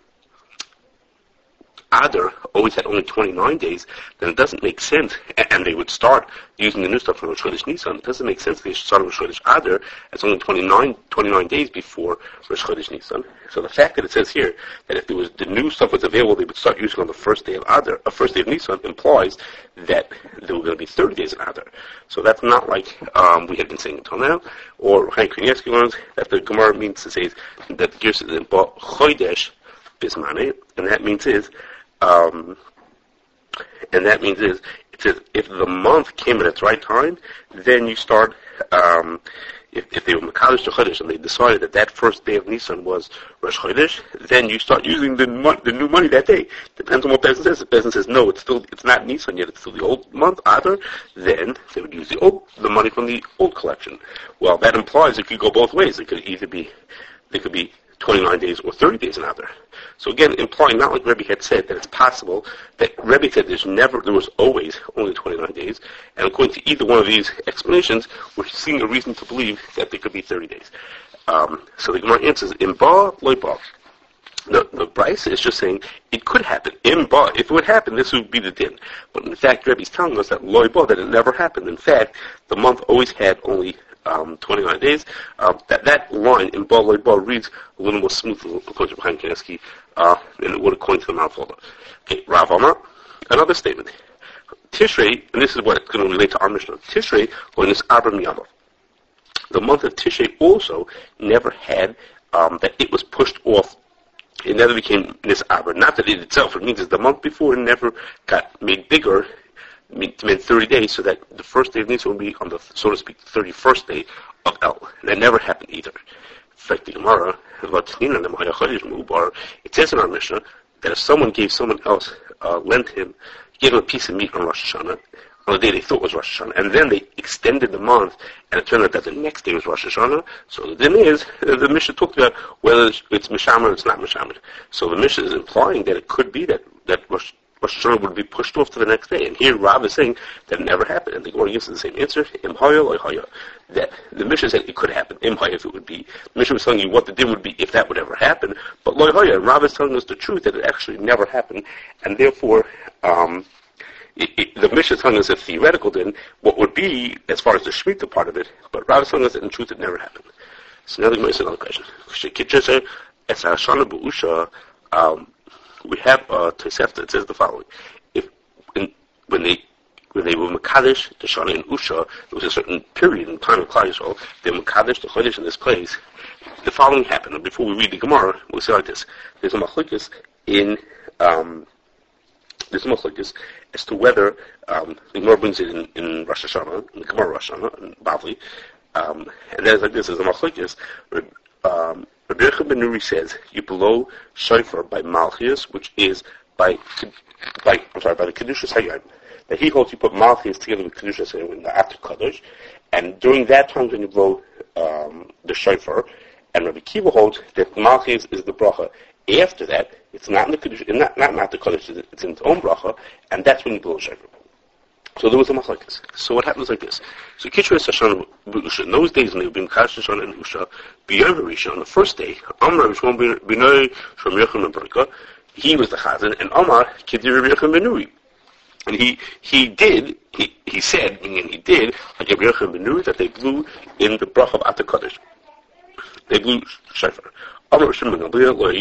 Adar always had only twenty-nine days, then it doesn't make sense, and they would start using the new stuff from Rosh Chodesh Nisan. It doesn't make sense they should start on Rosh Chodesh Adar as only twenty-nine, twenty-nine days before Rosh Chodesh Nisan. So the fact that it says here that if there was the new stuff was available, they would start using on the first day of Adar, a uh, first day of Nisan, implies that there were going to be thirty days in Adar. So that's not like um, we had been saying until now. Or Chaim Kanievsky learns that the Gemara means to say that the Gersa is in Ba Chodesh Bismane, and that means is. Um, and that means is, it says if the month came at its right time, then you start, um, if, if they were Mekadosh to Chodesh and they decided that that first day of Nisan was Rosh Chodesh, then you start using the mo- the new money that day. Depends on what Bezin says. If Bezin says, no, it's still, it's not Nisan yet, it's still the old month, Adar, then they would use the old, the money from the old collection. Well, that implies it could go both ways. It could either be, they could be twenty-nine days or thirty days in Adar. So again, implying not like Rebbe had said that it's possible that Rebbe said there's never, there was always only twenty-nine days, and according to either one of these explanations, we're seeing a reason to believe that there could be thirty days. Um, so the Gemara answers in Ba Loy Ba. The, the Bryce is just saying it could happen. In ba, if it would happen, this would be the din. But in fact, Rebbe's telling us that loy ba, that it never happened. In fact, the month always had only um, twenty-nine days. Um, that that line in ba loy ba reads a little more smoothly according to Chaim Kanievsky uh, than it would according to the Mount Folder. Okay, Rav Amar, another statement. Tishrei, and this is what it's going to relate to our Mishnah. Tishrei, or this Abram Yamav. The month of Tishrei also never had um, that it was pushed off. It never became this Abram. Not that it itself. It means that the month before it never got made bigger. It meant thirty days, so that the first day of Nisan would be on the, so to speak, thirty-first day of El. And that never happened either. In fact, the Gemara, it says in our Mishnah that if someone gave someone else, uh, lent him, gave him a piece of meat on Rosh Hashanah, on the day they thought was Rosh Hashanah, and then they extended the month, and it turned out that the next day was Rosh Hashanah. So the din is, the Mishnah talked about whether it's Mishamer or it's not Mishamer. So the Mishnah is implying that it could be that, that Rosh, Rosh Hashanah would be pushed off to the next day. And here Rav is saying that it never happened. And the Gemara gives the same answer, Im Haya Loy Haya. That the Mishnah said it could happen, Im Haya, if it would be. The Mishnah was telling you what the din would be if that would ever happen. But Loy Haya, Rav is telling us the truth that it actually never happened. And therefore, um, It, it, the Mishnah is telling us a theoretical din, what would be, as far as the Shemitah part of it, but Rav is telling us that in truth it never happened. So now the Gemara says another question. Um, we have a Tosefta that says the following. If in, when they when they were Mekadesh, the Shana and Usha, there was a certain period in time of Klal Yisrael, they were Mekadesh, the Chodesh in this place, the following happened. And before we read the Gemara, we'll say like this. There's a machlokes in... Um, There's a machlokes as to whether um, the Gemara brings it in, in Rosh Hashanah, in the Gemara Rosh Hashanah, in Bavli, um, and then it's like this: there's a machlokes. Um, Rabbi Yochanan ben Nuri says you blow shofar by Malchus, which is by by I'm sorry by the Kedushas Hayom. That he holds you put Malchus together with Kedushas Hayom in the Atuk Kadosh, and during that time when you blow um, the shofar, and Rabbi Kiva holds that Malchus is the bracha. After that, it's not in the Kiddush, not not not the Kiddush, it's in its own bracha, and that's when you blow shofar. So there was a machlokes. So what happens like this? So Kitchur Hashanah Usha. In those days when they would be in Kadosh Hashanah and Usha, B'Yom Rishon on the first day, Amar Rishon B'Noi Shom Yochanan Berka, he was the chazan, and Amar Kidir Rabbi Yochanan ben Nuri. And he he did he he said, meaning he did, like Rabbi Yochanan ben Nuri, that they blew in the bracha of Atuk Kadosh. They blew shofar. That's not what we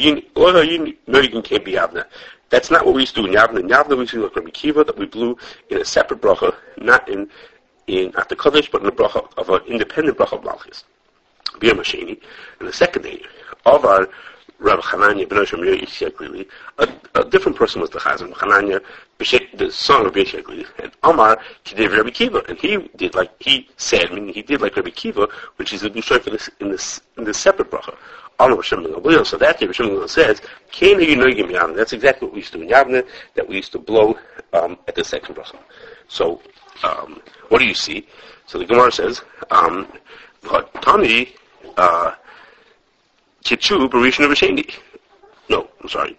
used to do in Yavna. In Yavna we used to do like Rabbi Kiva, that we blew in a separate bracha, not in in at the Kodesh, but in the bracha of an independent bracha of Malchus. B'Yom Hasheni, and the second day of our Rabbi Hananya ben Hashem Yisrael, a, a different person was the Chazan, Hananya, the son of Yisrael, and Amar Kidev Rabbi Kiva, and he did like he said, meaning he did like Rabbi Kiva, which is a new for this in this in this separate bracha. So that day, Rishon says, that's exactly what we used to do in Yavne, that we used to blow um, at the second bracha. So, um, what do you see? So the Gemara says, um, Tani, uh, Kitchu, Barishon B'Sheni. No, I'm sorry.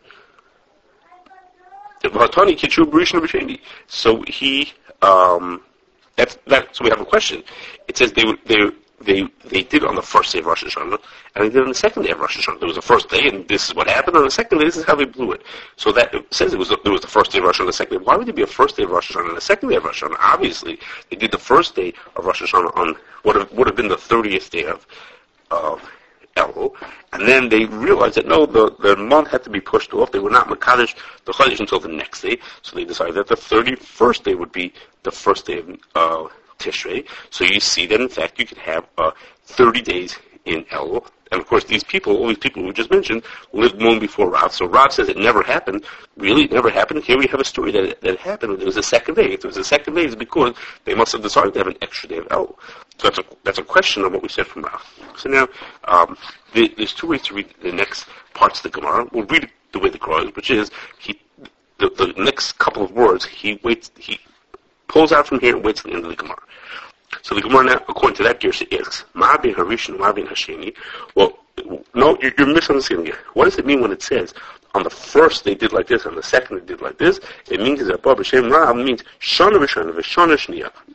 Tani, Kitchu, Barishon B'Sheni. So he, um, that's, that, so we have a question. It says they would, they, They they did on the first day of Rosh Hashanah, and they did on the second day of Rosh Hashanah. There was a first day, and this is what happened. On the second day, this is how they blew it. So that it says it was there was the first day of Rosh Hashanah, the second day. Why would there be a first day of Rosh Hashanah and a second day of Rosh Hashanah? Obviously, they did the first day of Rosh Hashanah on what have, would have been the thirtieth day of of Elul, and then they realized that no, the, the month had to be pushed off. They were not Mekadesh the Chodesh until the next day, so they decided that the thirty-first day would be the first day of uh, Tishrei. So you see that in fact you could have uh, thirty days in Elul. And of course these people, all these people we just mentioned, lived long before Rav. So Rav says it never happened. Really, it never happened. Here we have a story that it, that it happened. It was a second day. If it was a second day, it's because they must have decided to have an extra day of Elul. So that's a, that's a question of what we said from Rav. So now, um, the, there's two ways to read the next parts of the Gemara. We'll read it the way the Gemara is, which is, he, the, the next couple of words, he waits, he pulls out from here and waits at the end of the Gemara. So the Gemara now, according to that, Gersa asks, Ma'abin Harishon, Ma'abin Hasheni. Well, no, you're, you're misunderstanding it. What does it mean when it says, on the first they did like this, on the second they did like this? It means that Abba B'Shem Rav means Shana V'Shana V'Shana Shniya.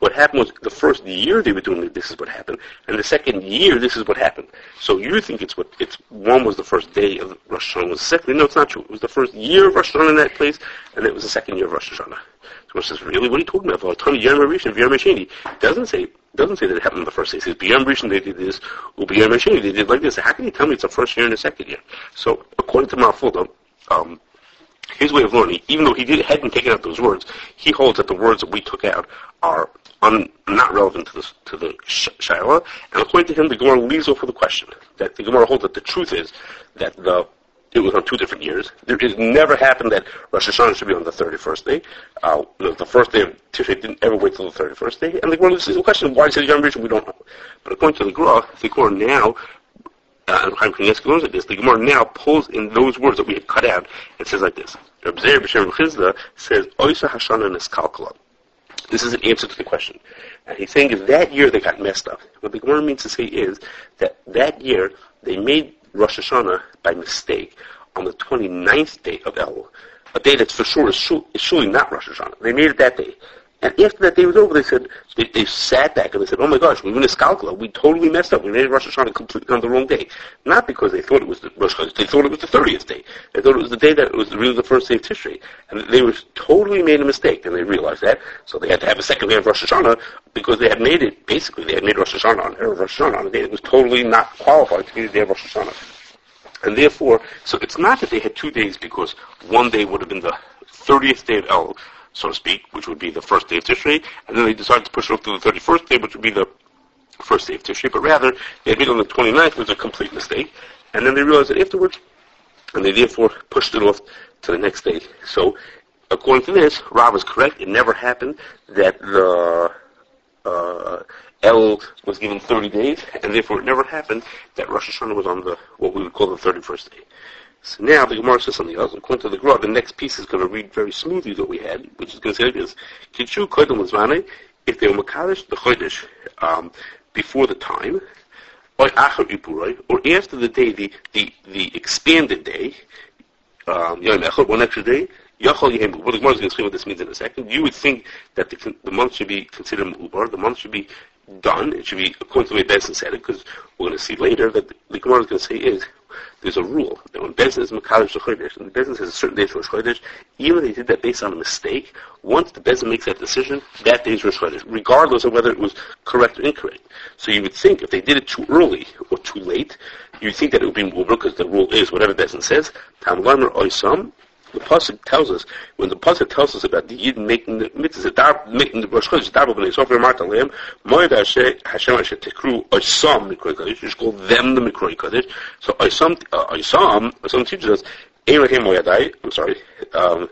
what happened was the first year they were doing it, this is what happened, and the second year, this is what happened. So you think it's what, it's, one was the first day of Rosh Hashanah, was the second, no, it's not true. It was the first year of Rosh Hashanah in that place, and it was the second year of Rosh Hashanah. So it says, really, what are you talking about? Well, Tony Yom Rishon, Yom Sheni. Doesn't say, doesn't say that it happened on the first day. It says, B'Yom Rishon they did this, or B'Yom Sheni they did like this. How can you tell me it's the first year and the second year? So, according to Malfulda, um, his way of learning, even though he did, hadn't taken out those words, he holds that the words that we took out are un, not relevant to the, to the Shaila, and according to him, the Gemara leaves off with a question. That the Gemara holds that the truth is that the it was on two different years. There, it never happened that Rosh Hashanah should be on the thirty-first day. Uh, the, the first day of Tishrei didn't ever wait till the thirty-first day. And the Gemara leaves the question, why is it Yom Rishon? We don't know. But according to the Gemara, the Gemara now, uh, and Chaim Kanievsky learns like this, the Gemara now pulls in those words that we had cut out and says like this. Reb Zeir B'Shem Chizda says, Oisa Hashana Niskalkala. This is an answer to the question. And he's saying is that year they got messed up. What the Gemara means to say is that that year they made Rosh Hashanah by mistake on the twenty-ninth day of Elul, a day that's for sure is, sure, is surely not Rosh Hashanah. They made it that day. And after that day was over, they said, they, they sat back and they said, oh my gosh, we went to Skalkala, we totally messed up. We made Rosh Hashanah completely on the wrong day. Not because they thought it was the Rosh Hashanah, they thought it was the thirtieth day. They thought it was the day that it was really the first day of Tishrei. And they were totally made a mistake, and they realized that. So they had to have a second day of Rosh Hashanah because they had made it, basically, they had made Rosh Hashanah on, or Rosh Hashanah on a day that was totally not qualified to be the day of Rosh Hashanah. And therefore, so it's not that they had two days because one day would have been the thirtieth day of El, so to speak, which would be the first day of Tishrei, and then they decided to push it up to the thirty-first day, which would be the first day of Tishrei, but rather, they had made it on the twenty-ninth, which was a complete mistake, and then they realized it afterwards, and they therefore pushed it off to the next day. So, according to this, Rav is correct, it never happened that the uh, El was given thirty days, and therefore it never happened that Rosh Hashanah was on the, what we would call the thirty-first day. So now the Gemara says something else. According to the Gemara, the next piece is going to read very smoothly what we had, which is going to say like this: Kichu Kodim Lazmane, if they were Makadish the Chodesh um, before the time, or Achar Ipurai, or after the day, the the, the expanded day, um, Yom Echad, one extra day. Yachol Yehemu. Well, the Gemara is going to explain what this means in a second. You would think that the, the month should be considered Ubar. The month should be done. It should be according to the way Bezin said it, because we're going to see later that the, the Gemara is going to say is there's a rule that when Bezin is Makadish Chodesh, and the Bezin says a certain day is Rosh Chodesh, even if they did that based on a mistake, once the Bezin makes that decision, that day is Rosh Chodesh, regardless of whether it was correct or incorrect. So you would think if they did it too early or too late, you'd think that it would be Ubar, because the rule is whatever Bezin says. Tam Lamer Oisam. The pasuk tells us, when the pasuk tells us about the Yid making the mitzvah, making the Rosh Chodesh, Darbo b'nei Sofer Marta Lehem, Moed Hashem Asher Tekru Oisam Mikroi Kodesh. You should call them the Mikroi Kodesh. So Oisam, Oisam, Oisam teaches us, Elohim Moyadai. I'm sorry. Um,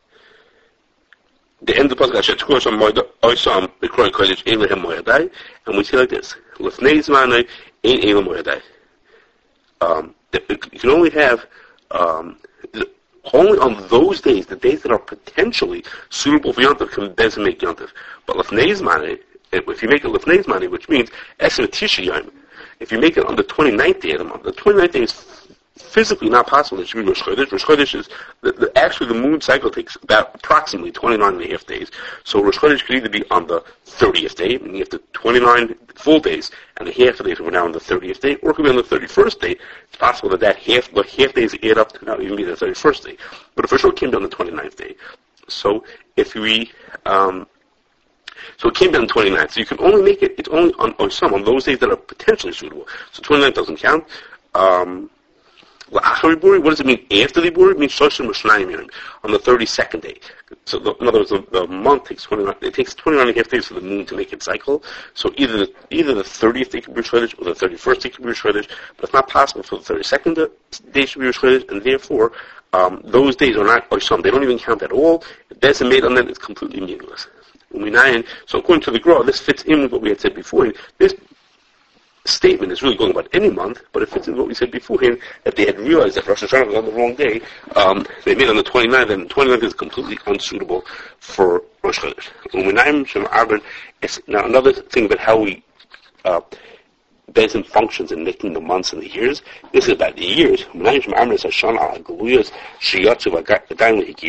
the end of the pasuk Asher Tekru Oisam Moed Oisam Mikroi Kodesh Elohim Moyadai, and we say like this: Lefnei Zmanei Ein Elohim Moyadai. Um, you can only have um, only on those days, the days that are potentially suitable for Yontif, can Bezin make Yontif. But Lefnei Zmanei, if you make it Lefnei Zmanei, which means Esem Tishrei Yom, if you make it on the twenty-ninth day of the month, the twenty-ninth day is physically not possible. It should be Rosh Chodesh. Rosh Chodesh is, the, the, actually the moon cycle takes about approximately twenty-nine and a half days. So Rosh Chodesh could either be on the thirtieth day, meaning after twenty-nine full days, and a half a day, so we're now on the thirtieth day, or it could be on the thirty-first day. It's possible that that half, the half days add up to now even be the thirty-first day. But it for sure came down the twenty-ninth day. So if we, um, so it came down the twenty-ninth. So you can only make it, it's only on, on some, on those days that are potentially suitable. So twenty-ninth doesn't count. Um, What does it mean after the Iburi? It means Shoshim Mishnayim Yom, on the thirty-second day. So the, in other words, the, the month takes twenty-nine, it takes twenty-nine and a half days for the moon to make its cycle. So either the, either the thirtieth day can be Rosh Chodesh, or the thirty-first day can be Rosh Chodesh, but it's not possible for the thirty-second day should be Rosh Chodesh, and therefore, um, those days are not Oisham. They don't even count at all. The Bezin made on them is completely meaningless. So according to the Gra, this fits in with what we had said before. This statement is really going about any month, but it fits in what we said beforehand, that they had realized that Rosh Hashanah was on the wrong day. Um, they made it on the twenty-ninth, and the twenty-ninth is completely unsuitable for Rosh Chodesh. Now, another thing about how we uh, Bezin functions in making the months and the years, this is about the years.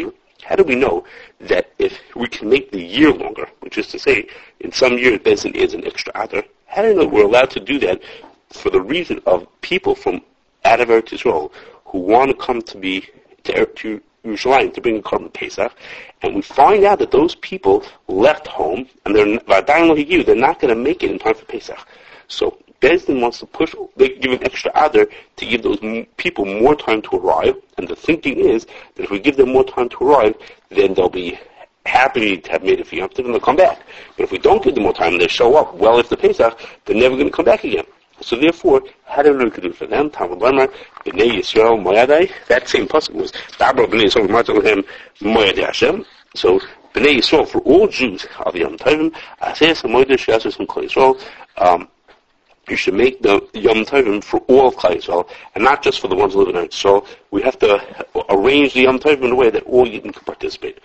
How do we know that if we can make the year longer, which is to say, in some years Bezin is an extra adar, how do we know we're allowed to do that for the reason of people from out of Eretz Yisrael who want to come to be to, to Yerushalayim to bring a Korban Pesach, and we find out that those people left home and they're they're not going to make it in time for Pesach. So Bezdin wants to push, they give an extra adder to give those m- people more time to arrive, and the thinking is that if we give them more time to arrive, then they'll be happy to have made it for Yom Tov and they'll come back. But if we don't give them more time and they show up well after Pesach, they're never going to come back again. So therefore, how do we do it for them? Talmud Lemar, B'nai Yisrael Moyadai. That same pasuk was Dabra B'nai Yisrael Moyadai Moyadai Hashem. So B'nai Yisrael, for all Jews of Yom Tovim, Aseh Moyadai Shiasus and Klal Yisrael. Um, you should make the Yom Tovim for all of Klal Yisrael, and not just for the ones who live in Eretz Yisrael. We have to arrange the Yom Tovim in a way that all Yidden can participate.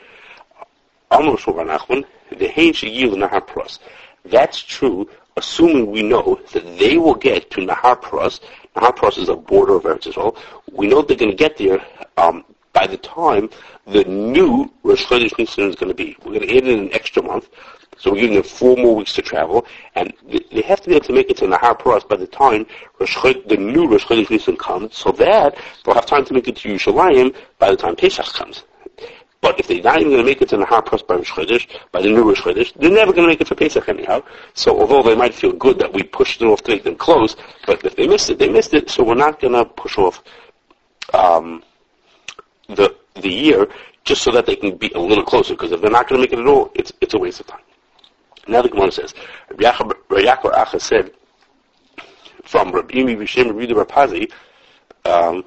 Amar Shulchan Nachman, V'hein she'yilu Nahar Pros. That's true, assuming we know that they will get to Nahar Pros. Nahar Pros is a border of Eretz Yisrael. We know they're going to get there um, by the time the new Rosh Chodesh Nisan is going to be. We're going to add in an extra month, so we're giving them four more weeks to travel, and they have to be able to make it to Nahar Pros by the time Rosh Chodesh, the new Rosh Chodesh Nisan comes, so that they'll have time to make it to Yerushalayim by the time Pesach comes. But if they're not even going to make it to Nahar Pros by Rosh Chodesh, by the new Rosh Chodesh, they're never going to make it for Pesach anyhow. So although they might feel good that we pushed it off to make them close, but if they missed it, they missed it, so we're not going to push off um, the the year just so that they can be a little closer, because if they're not going to make it at all, it's it's a waste of time. Now the Gemara says, Rabbi Yaakov Acha said, from Rabbi Imi B'Shem Rabbi Yehuda Bar Pazi, um,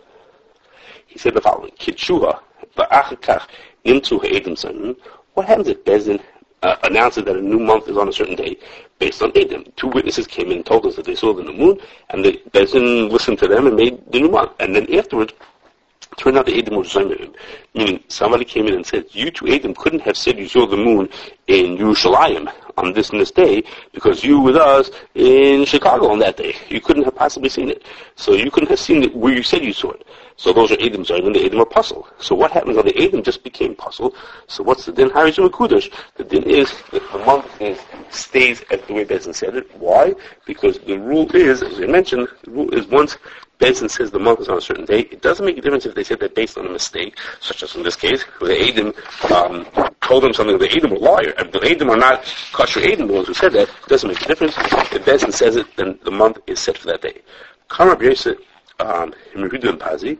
he said the following, Kitshuha, Ba'achakach, Nimtu Ha'edim Sanin. What happens if Bezdin uh, announces that a new month is on a certain day based on Edim? Two witnesses came in and told us that they saw the new moon, and the Bezdin listened to them and made the new month. And then afterwards, it turned out the Edim was Zaymerim, meaning somebody came in and said, you two Edim couldn't have said you saw the moon in Yerushalayim on this and this day because you were with us in Chicago on that day. You couldn't have possibly seen it. So you couldn't have seen it where you said you saw it. So those are Edim Zaymerim, the Edim are puzzle. So what happens when the Edim just became puzzle? So what's the din? Harizim Kudosh. The din is that the month is, stays at the way Bezdin said it. Why? Because the rule is, as I mentioned, the rule is once Bezdin says the month is on a certain day, it doesn't make a difference if they said that based on a mistake, such as in this case, where the Edim um, told them something, the Edim were liar. If the Edim are not kosher Edim, the ones who said that, it doesn't make a difference. If Bezdin says it, then the month is set for that day. Kamar B'Yosef, um, Rabbi Yehuda ben Pazi,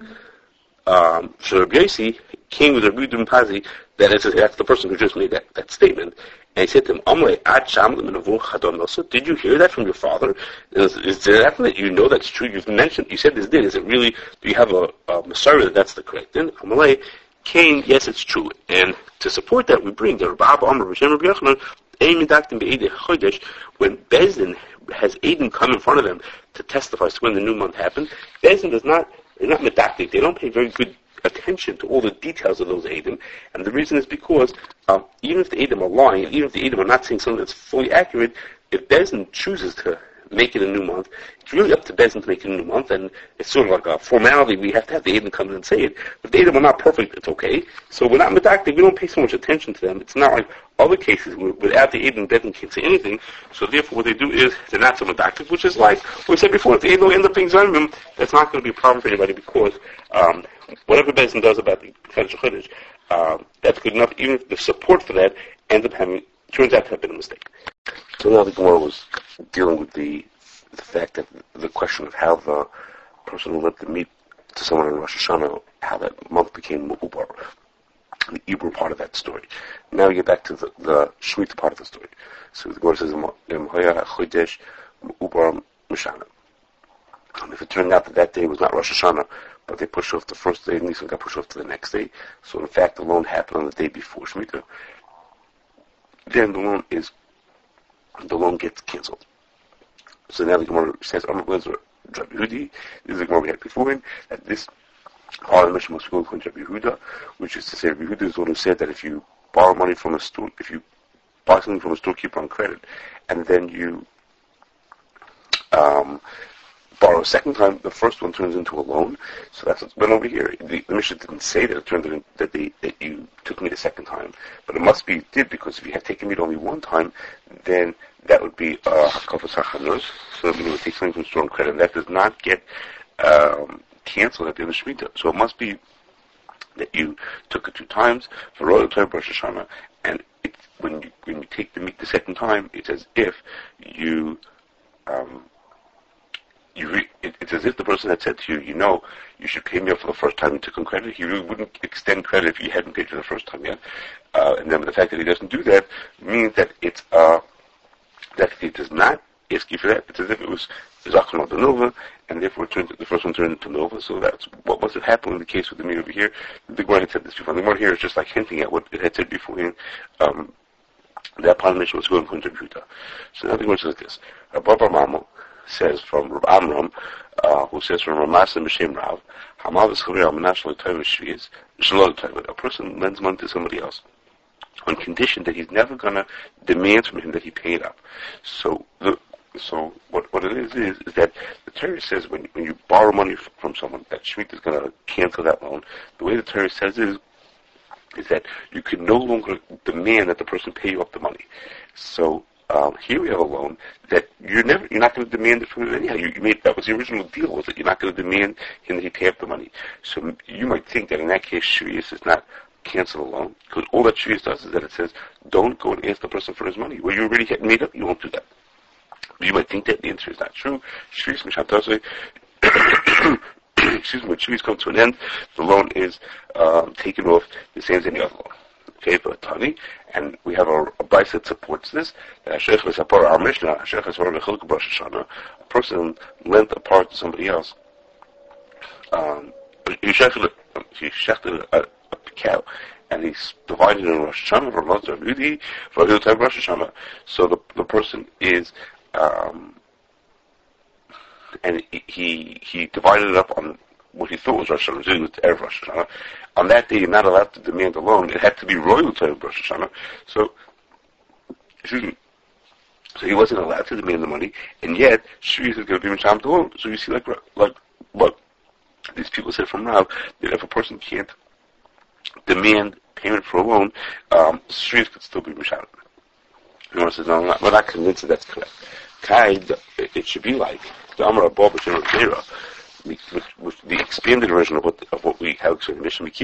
um, so Rabbi Yossi came with Rabbi Yehuda ben Pazi, that is, that's the person who just made that, that statement, and he said to him, Amrei, Ad Sham L'Menavu Chadon Nosa, did you hear that from your father? Is, is that that you know that's true? You've mentioned, you said this did. Is it really, do you have a, a Messiah that that's the correct thing? Amrei, Cain, yes, it's true. And to support that, we bring the Rabbi Amr B'Shem Rabbi Yochanan, Ein Medaktim Be'edei Chodesh, when Bezdin has Edom come in front of them to testify to when the new month happened, Bezdin does not, they're not medactic. They don't pay very good attention to all the details of those Edom, and the reason is because um, even if the Edom are lying, even if the Edom are not saying something that's fully accurate, if Bezdin chooses to make it a new month, it's really up to Bezdin to make it a new month, and it's sort of like a formality. We have to have the Edom come in and say it. If the Edom are not perfect, it's okay. So we're not medactic. We don't pay so much attention to them. It's not like other cases where without the Edom, Bezdin can't say anything. So therefore, what they do is they're not so medactic, which is like we said before. If the Edom end up being Zaymerim, that's not going to be a problem for anybody because um, whatever Bezdin does about the Chedesh Chodesh, um, that's good enough. Even if the support for that ends up having turns out to have been a mistake. So now the Gemara was dealing with the the fact that the question of how the person who led the meat to someone in Rosh Hashanah, how that month became Mu'ubar, the Hebrew part of that story. Now we get back to the, the Shemitah part of the story. So the Gemara says, Chodesh Mu'ubar Mishana. If it turned out that that day was not Rosh Hashanah, but they pushed off the first day, and Nisan got pushed off to the next day, so in fact the loan happened on the day before Shemitah, then the loan is the loan gets cancelled. So now the Gemara says, Amar Blazer, Rabbi Yehudi, this is the Gemara we had before, that this part of the mission must go from Rabbi Yehuda, which is to say, Rabbi Yehuda is the one who said that if you borrow money from a store, if you buy something from a storekeeper on credit, and then you um, borrow a second time, the first one turns into a loan. So that's what's been over here. The, the Mishnah didn't say that it turned it in, that, they, that you took meat a second time, but it must be did, because if you had taken meat only one time, then that would be uh, hakafas hachanus. So that means you would take something from store and credit, and that does not get um, canceled at the end of Shemitah. So it must be that you took it two times for Royal Torah Rosh Hashanah, and it's, when you when you take the meat the second time, it's as if you um, you re, it, it's as if the person had said to you, you know, you should pay me up for the first time you took on credit. He really wouldn't extend credit if you hadn't paid for the first time yet. Uh, and then the fact that he doesn't do that means that it's uh, that he does not ask you for that. It's as if it was Zachanal de Nova, and therefore it turns, the first one turned into Nova. So that's what was it happening in the case with the meat over here. The Gemara had said this before. The Gemara here is just like hinting at what it had said beforehand. Um, that Parliament was going to Judah. So now the Gemara says this. Rabbi Mamo says from Rab Amram, uh, who says from Ramasa Mishem Rav, Hamal v'schavir al-menashal l'toiv shviz, shalol l'toiv. A person lends money to somebody else on condition that he's never going to demand from him that he pay it up. So the So what what it is is, is that the Torah says when when you borrow money from someone, that Shemitah is going to cancel that loan. The way the Torah says it is, is that you can no longer demand that the person pay you up the money. So um, here we have a loan that you're never you're not going to demand it from him anyhow. You, you made that was the original deal with it. You're not going to demand him that he pay up the money. So you might think that in that case Shvius is not cancel a loan, because all that Shvius does is that it says don't go and ask the person for his money. Well, you already had made up, you won't do that. You might think that the answer is not true. Shvius Mishatase, excuse me, when Shvius come to an end, the loan is um, taken off the same as any other loan. Okay, but Tani, and we have a, a base that supports this. That our Mishnah, a person lent a part to somebody else. Um, he shechted a, a cow, and he's divided in Rosh Hashanah for Rosh Hashanah for Rosh Hashanah. So the the person is. Um, and he he divided it up on what he thought was Rosh Hashanah, it was Erev Rosh Hashanah. On that day, you're not allowed to demand a loan. It had to be royal to Rosh Hashanah. So, excuse me. So he wasn't allowed to demand the money, and yet Shvius is going to be Misham to loan. So you see, like like what these people said from Rav, that if a person can't demand payment for a loan, um, Shvius could still be Misham. And one says, no, we're not convinced that that's correct. Kai, it should be like the Amar Abba General Zera, with the expanded version of what of what we have explained in the Mishnah.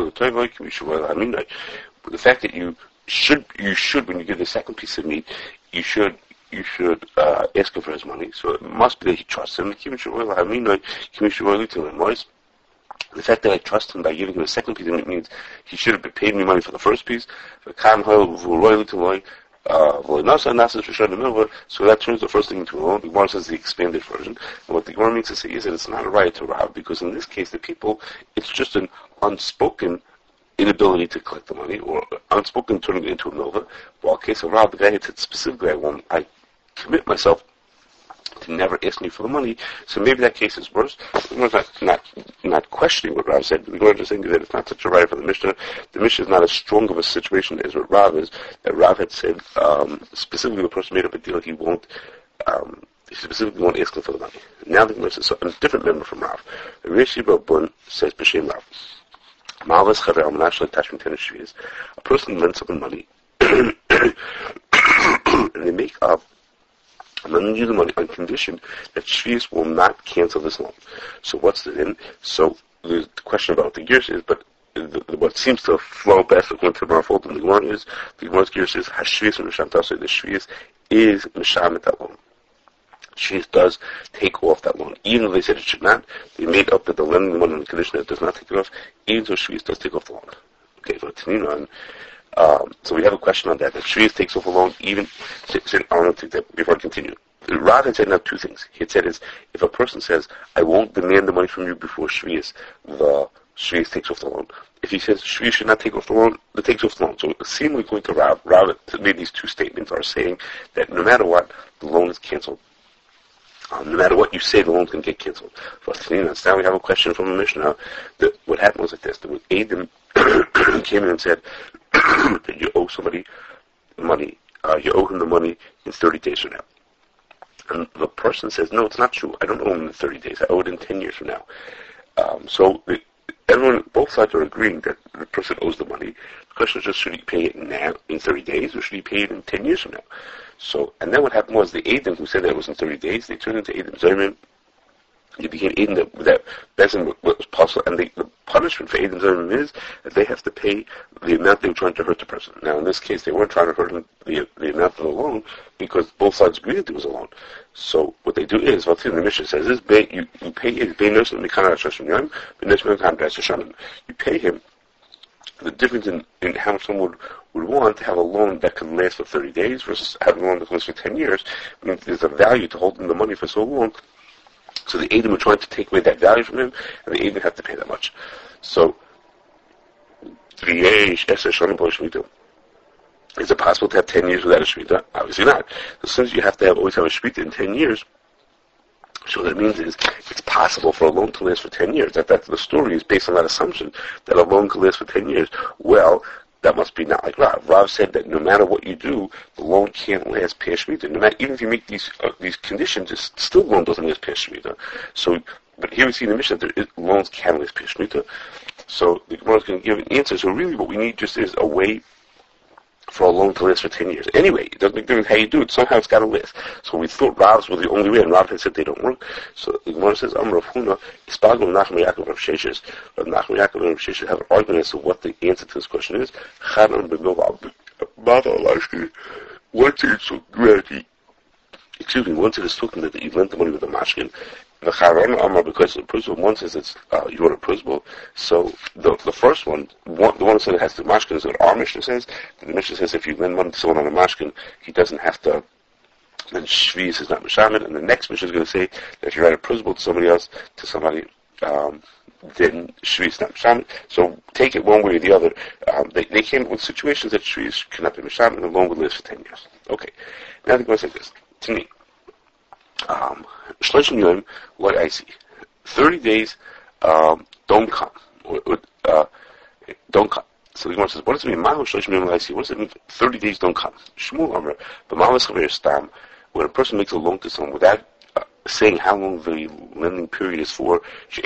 But the fact that you should you should when you give the second piece of meat, you should you should uh, ask him for his money. So it must be that he trusts him. The fact that I trust him by giving him a second piece of meat means he should have paid me money for the first piece. Uh, so that turns the first thing into a loan. The Gemara says the expanded version. And what the Gemara means to say is that it's not a right to rob, because in this case, the people, it's just an unspoken inability to collect the money, or unspoken turning it into a milva. While in case of rob, the guy had said specifically, I won't, I commit myself to never ask me for the money. So maybe that case is worse. The Gemara is not, not, not questioning what Rav said. The Gemara is just saying that it's not such a right for the Mishnah. The Mishnah is not as strong of a situation as what Rav is. That Rav had said, um, specifically the person made up a deal, he won't, um, he specifically won't ask him for the money. Now the Gemara says, so a different member from Rav. Rishi Babun says, B'Shem Rav. Ma'avas Chaver Al-Manash L'Tashmin Ten Shvius. A person lends someone money, and they make up I'm going to use the money on condition that Shvius will not cancel this loan. So what's the in? So the question about the gears is, but the, the, what seems to flow best according to the Marfold and the Gemara is, the Gemara's gears is, Hashvius and Mishamtasa, the Shvius is Misham at that loan. Shvius does take off that loan. Even though they said it should not, they made up that the lending the money on the condition that it does not take it off, even though Shvius does take off the loan. Okay, so Tanina, Um, so we have a question on that. That Shvius takes off a loan, even, I want to take that before I continue. Rav had said now two things. He had said is, if a person says, I won't demand the money from you before Shvius, the Shvius takes off the loan. If he says Shvius should not take off the loan, it takes off the loan. So seemingly going to Rav, Rav made these two statements are saying that no matter what, the loan is canceled. Um, no matter what you say, the loan can get canceled. For us, now we have a question from the Mishnah. That what happened was like this. That Adam came in and said that you owe somebody money. Uh, you owe him the money in thirty days from now. And the person says, no, it's not true. I don't owe him in thirty days. I owe it in ten years from now. Um, so the, everyone, both sides are agreeing that the person owes the money. The question is just, should he pay it now in thirty days, or should he pay it in ten years from now? So, and then what happened was the Eidim who said that it was in thirty days, they turned into Eidim Zaymin. They became Eidim that, that Bezin was possible, and they, the punishment for Eidim Zaymin is that they have to pay the amount they were trying to hurt the person. Now, in this case, they weren't trying to hurt him, the, the amount of the loan, because both sides agreed that it was a loan. So, what they do is, what the Mishnah says is, you, you pay it, you pay him the difference in, in how much someone would, would want to have a loan that can last for thirty days versus having a loan that can last for ten years. I mean, there's a value to holding the money for so long. So the Eidim are trying to take away that value from him, and the Eidim have to pay that much. So, is it possible to have ten years without a Shemitah? Obviously not. So since you have to have, always have a Shemitah in ten years, so what that means is it's possible for a loan to last for ten years. That that's the story is based on that assumption that a loan can last for ten years. Well, that must be not like Rav. Rav said that no matter what you do, the loan can't last past Shemitah. No matter, even if you meet these uh, these conditions, it's still loan doesn't last past Shemitah. So, but here we see in the Mishnah that there is, loans can last past Shemitah. So the Gemara is going to give an answer. So really, what we need just is a way for a loan to last for ten years. Anyway, it doesn't make difference how you do it. Somehow it's got to last. So we thought Rav's were the only way, and Rav had said they don't work. So the Gemara says, Amr Rav Huna, Ispagel Nachman Yaakov Rav Sheshes. Rav Nachman Yaakov and Rav Sheshes have an argument as to what the answer to this question is. Chanam b'milva b'mada alashki. Once it's granted, excuse me, once it is spoken that you lent the money with a mashkin, the Charon Amar, because the principle one says it's uh, you want a principle. So the the first one, one the one that says it has to mashkin is what our Mishnah says. The Mishnah says if you lend money to someone on a mashkin, he doesn't have to. Then shvius is not mishamin, and the next Mishnah is going to say that if you write a principle to somebody else, to somebody, um, then shvius is not mishamin. So take it one way or the other. Um, they they came up with situations that shvius cannot be mishamin, and the loan would last for ten years. Okay, now they're going to say this to me. Um, what I see, thirty days um, don't come, or, or, uh, don't come. So the Gemara says, what does it mean? What does it mean? Thirty days don't come. Shmuel Amr, but when a person makes a loan to someone without uh, saying how long the lending period is for, he's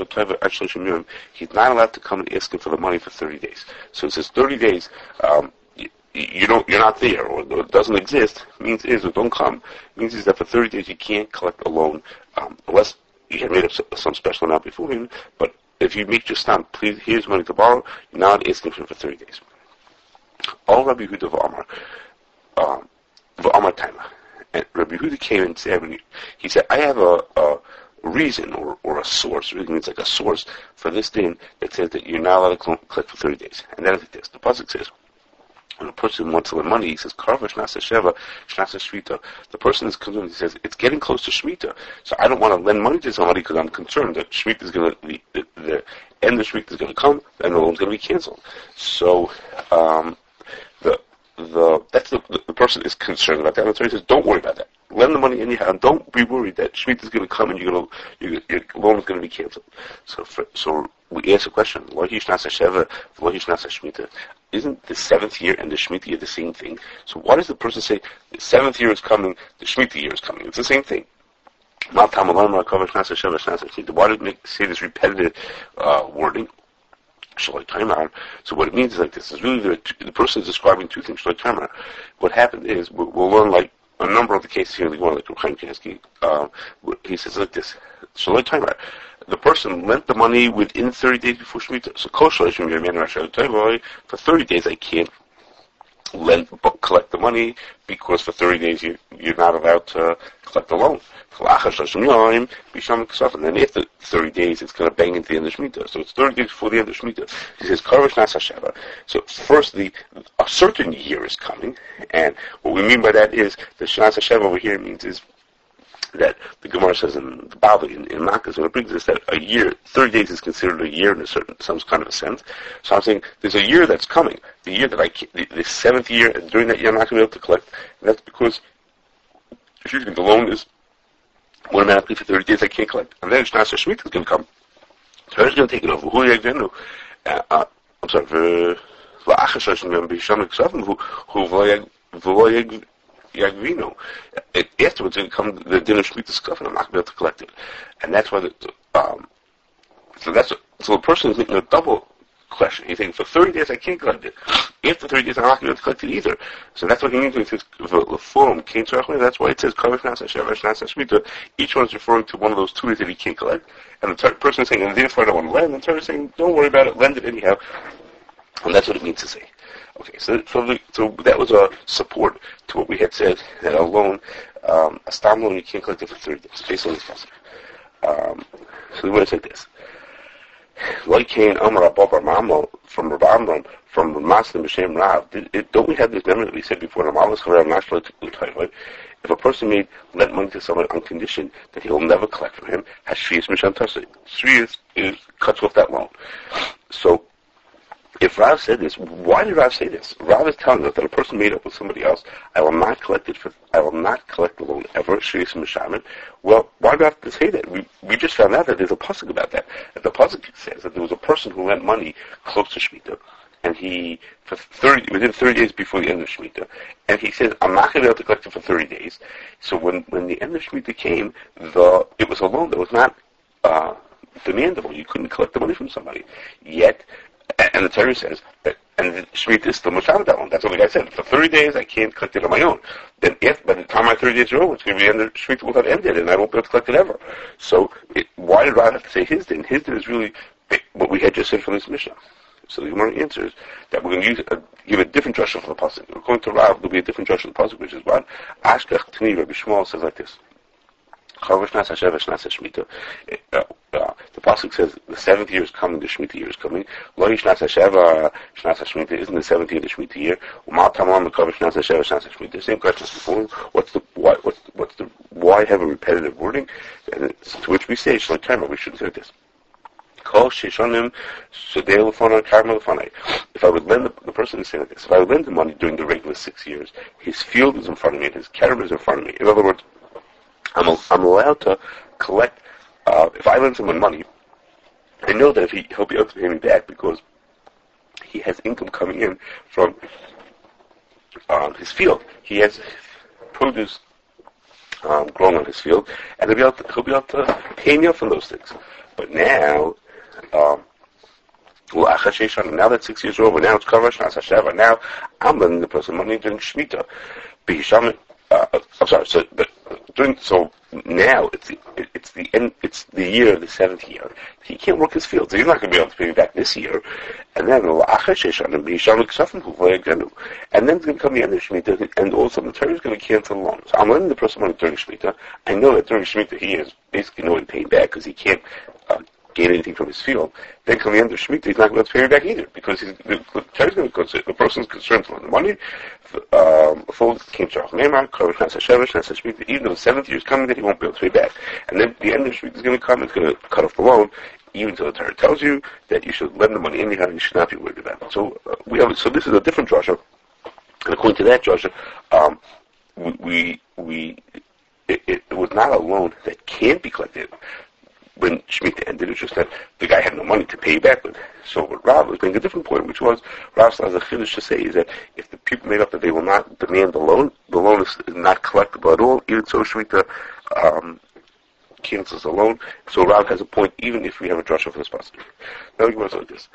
not allowed to come and ask him for the money for thirty days. So it says thirty days. Um, You don't, you're not there, or it doesn't exist, means is, or don't come, means is that for thirty days you can't collect a loan, um, unless you had made up some special amount beforehand, but if you make your stamp, please, here's money to borrow, you're not asking for it for thirty days. All Rabbi Yehuda v'Amar, um, v'Amar Taima, and Rabbi Yehuda came and said, he said, I have a, a reason, or, or a source, really means like a source, for this thing that says that you're not allowed to collect for thirty days. And that is like this. The pasuk says, when a person wants to lend money, he says, Karva Shnasa Sheva, Shnasa Shmita. The person is concerned, he says, it's getting close to Shmita, so I don't want to lend money to somebody because I'm concerned that Shmita is going to, the, the, the end of Shmita is going to come, and the loan's going to be canceled. So, um, the, the, that's the, the, the person is concerned about that. And so he says, don't worry about that. Lend the money anyhow, and don't be worried that Shmita is going to come and you're going to, your, your loan is going to be canceled. So, for, so, we ask a question, isn't the seventh year and the Shemitah year the same thing? So why does the person say the seventh year is coming, the Shemitah year is coming? It's the same thing. Why did it say this repetitive uh, wording? So what it means is like this. It's really the, the person is describing two things. What happened is, we'll, we'll learn like a number of the cases here in the Gemara, like Chaim Kansky, uh, he says like this. The person lent the money within thirty days before Shemitah. So for thirty days I can't lend, collect the money, because for thirty days you, you're not allowed to collect the loan. And then after thirty days it's going to bang into the end of Shemitah. So it's thirty days before the end of Shemitah. He says, so firstly, a certain year is coming, and what we mean by that is, the Shnas Hashem over here means is, that the Gemara says in the Bible, in, in Makkah, when it brings us that a year, thirty days is considered a year in a certain, some kind of a sense. So I'm saying, there's a year that's coming. The year that I, the, the seventh year, and during that year I'm not going to be able to collect. And that's because, excuse me, the loan is automatically for thirty days I can't collect. And then Shnas Shemitah is going to come. So who's going to take it over? Who are you going to uh, uh, I'm sorry, for, Yagrino. Afterwards, it come the dinner Shemitah Skuf, and I'm not going to be able to collect it. And that's why the, um, so that's, so the person is making a double question. He's saying, for thirty days I can't collect it. After thirty days I'm not going to be able to collect it either. So that's what he means when he says, the form, that's why it says, each one is referring to one of those two days that he can't collect. And the ter- person is saying, and therefore I don't want to lend, and the Torah is saying, don't worry about it, lend it anyhow. And that's what it means to say. Okay, so so, the, so that was a support to what we had said, that a loan, um, a stam loan, you can't collect it for thirty days, based on this passage. Um, so we want to say this. Like Cain, Amar Abba Mamo from Rabbi Amram, from Maslim B'Shem Rav, don't we have this memory that we said before? If a person made lent money to someone on condition that he will never collect from him, has Shvius Misham Tasei. Shvius is cuts off that loan. So, if Rav said this, why did Rav say this? Rav is telling us that a person made up with somebody else, I will not collect it for, I will not collect the loan ever, Shvius Mishamin. Well, why do I have to say that? We we just found out that there's a pasuk about that. That the pasuk says that there was a person who lent money close to Shemitah, and he, for thirty, within thirty days before the end of Shemitah, and he says, I'm not going to be able to collect it for thirty days. So when, when the end of Shemitah came, the, it was a loan that was not, uh, demandable. You couldn't collect the money from somebody. Yet, and the Torah says that, and the Shemitah is still Moshav that one. That's what the guy said. For thirty days, I can't collect it on my own. Then if, by the time my thirty days are over, it's going to be the end of Shemitah will have ended, and I won't be able to collect it ever. So, it, why did Rav have to say his din? His din is really what we had just said from this Mishnah. So the Gemara answers that we're going to use a, give a different drasha for the pasuk. According to Rav, there'll be a different drasha for the pasuk, which is what Ashkech Tani Rabbi Shmuel says like this. Uh, uh, the pasuk says the seventh year is coming, the Shemitah year is coming. Lo Shnas Hasheva, Shnas Shemitah isn't the seventh year, the Shemitah year. Umal Tamam Mekav Shnas Hasheva, Shnas Shemitah. Same question as before. What's the why? What's the, what's the why have a repetitive wording? And to which we say, Shalom Timer, we shouldn't say this. If I would lend the, the person is saying like this, if I would lend the money during the regular six years, his field is in front of me and his carib is in front of me. In other words, I'm, a, I'm allowed to collect, uh, if I lend someone money, I know that if he, he'll be able to pay me back because he has income coming in from um, his field. He has produce um, growing on his field, and he'll be, able to, he'll be able to pay me up from those things. But now, um, now that six years are over, now it's Kavash Hasheva. Now I'm lending the person money during Shemitah. Uh, I'm sorry. So, but during so now it's the it's the end. It's the year of the seventh year. He can't work his field, so he's not going to be able to pay me back this year. And then and then it's going to come the end of Shemitah, and all of a sudden the Torah is going to cancel the loan. So I'm lending the person money during Shemitah. I know that during Shemitah he has basically no one paying back because he can't uh, gain anything from his field. Then come the end of Shemitah, he's not going to pay me back either because he's, the, the Torah is going to consider the person is concerned for the money. Um, full came to Neymar, even though the seventh year is coming, that he won't be able to pay back. And then the end of Shemitah is going to come, it's going to cut off the loan. Even though the Torah tells you that you should lend the money anyhow, and you should not be worried about it. So uh, we have. So this is a different drasha, and according to that drasha, um, we we, we it, it was not a loan that can't be collected when Shemitah ended. It was just that the guy had no money to pay back with. So what Rav was making a different point, which was Rav has a chiddush to say is that if the people made up that they will not demand the loan, the loan is not collectible at all. Even so, Shemitah Um, cancels the loan. So Rav has a point, even if we have a drasha for this passage. Now we go like this.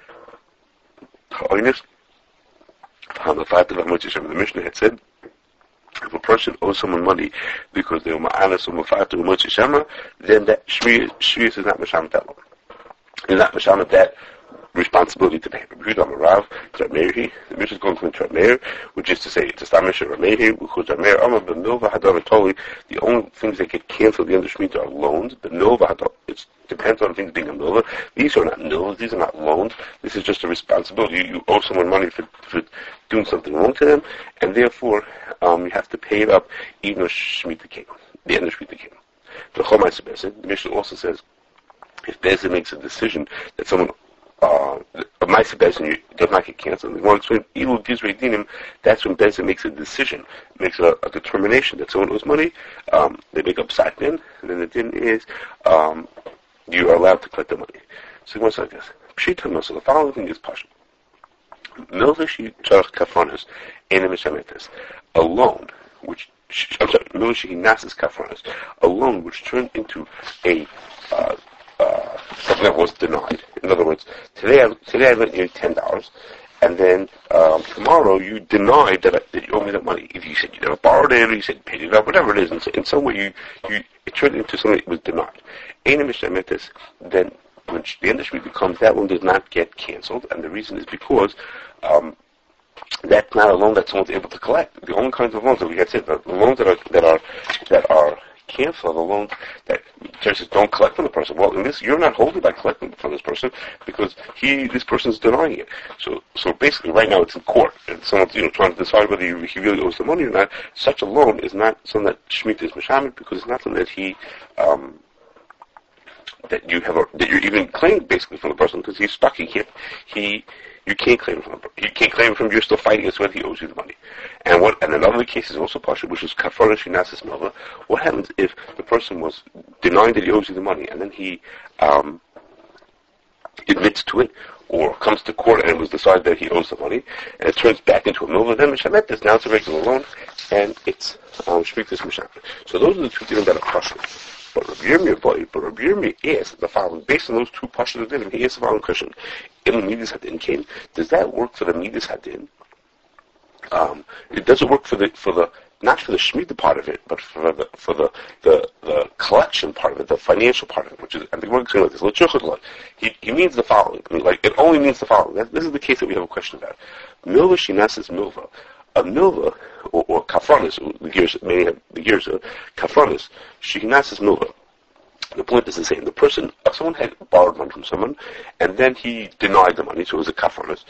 The Mishnah had said, if a person owes someone money because they were ma'anas or mafatu or mochi shema, then that shvius is not mashamet that loan. It's not mashamet that responsibility to pay. The Mishnah is going to Trat Meir, which is to say, it's a stamish of Rameir, because Rameir, Amar, the Nova Hadar Toli, the only things that get canceled at the end of Shemitah are loans. The Nova Hadar, it depends on things being a Nova. These are not Novas, these are not loans. This is just a responsibility. You, you owe someone money for, for doing something wrong to them, and therefore, um, you have to pay it up even though Shemitah came, the end of Shemitah came. The Chomai Sebezin, the Mishnah also says, if Bezin makes a decision that someone Uh, a Maisa Bezin does not get canceled. We want to explain Ilu Gizrei Dinim, that's when Bezin makes a decision, makes a, a determination that someone owes money. Um, they make up Saknin, and then the din is um, you are allowed to collect the money. So it goes like this. Pshita, so the following thing is Pasha. Milvashi Charach Kafonis, Enem Shametis. A loan, which I'm sorry, Mila Shehinas's Kafranas, a loan which turned into a uh, uh, something that was denied. In other words, today I, today I lent you ten dollars, and then um, tomorrow you denied that, I, that you owe me that money. If you said you never borrowed it, or you said you paid it up, whatever it is, in, in some way you, you it turned into something that was denied. Then when the end of Shmita becomes, that loan does not get canceled, and the reason is because um, that's not a loan that someone's able to collect. The only kinds of loans that we had said, the loans that are that are that are canceled, the loans that churches don't collect from the person. Well, in this, you're not holding by collecting from this person because he, this person's denying it. So, so basically, right now it's in court, and someone's you know trying to decide whether he, he really owes the money or not. Such a loan is not something that Shemitah is mishamed because it's not something that he. Um, that you have a, that you're even claiming basically from the person because he's stuck. He can't. He. You can't claim it from him. You can't claim it from him. You're still fighting as whether he owes you the money. And what? And another case is also partial, which is kafara shinasis milva. What happens if the person was denying that he owes you the money, and then he um, admits to it, or comes to court and it was decided that he owes the money, and it turns back into a milva? Then mishamet this. Now it's a regular loan, and it's um, shmiktas mishamet. So those are the two things that are partial. But Rabbi Yirmiyah, boy, but Rabbi Yirmiyah asks the following, based on those two pashas of din, he asks the following question: in the Midas Hadin came, does that work for the Midas Hadin? Um, it doesn't work for the for the not for the Shemitah part of it, but for the for the, the the collection part of it, the financial part of it, which is and the word is like this. He he means the following. I mean, like it only means the following. That, this is the case that we have a question about. Milva shinasis milva. A milva, or, or kafranis, the gears, many have the gears of kafranis, shinasis milva. The point is the same. The person, someone had borrowed money from someone, and then he denied the money, so it was a kafranis.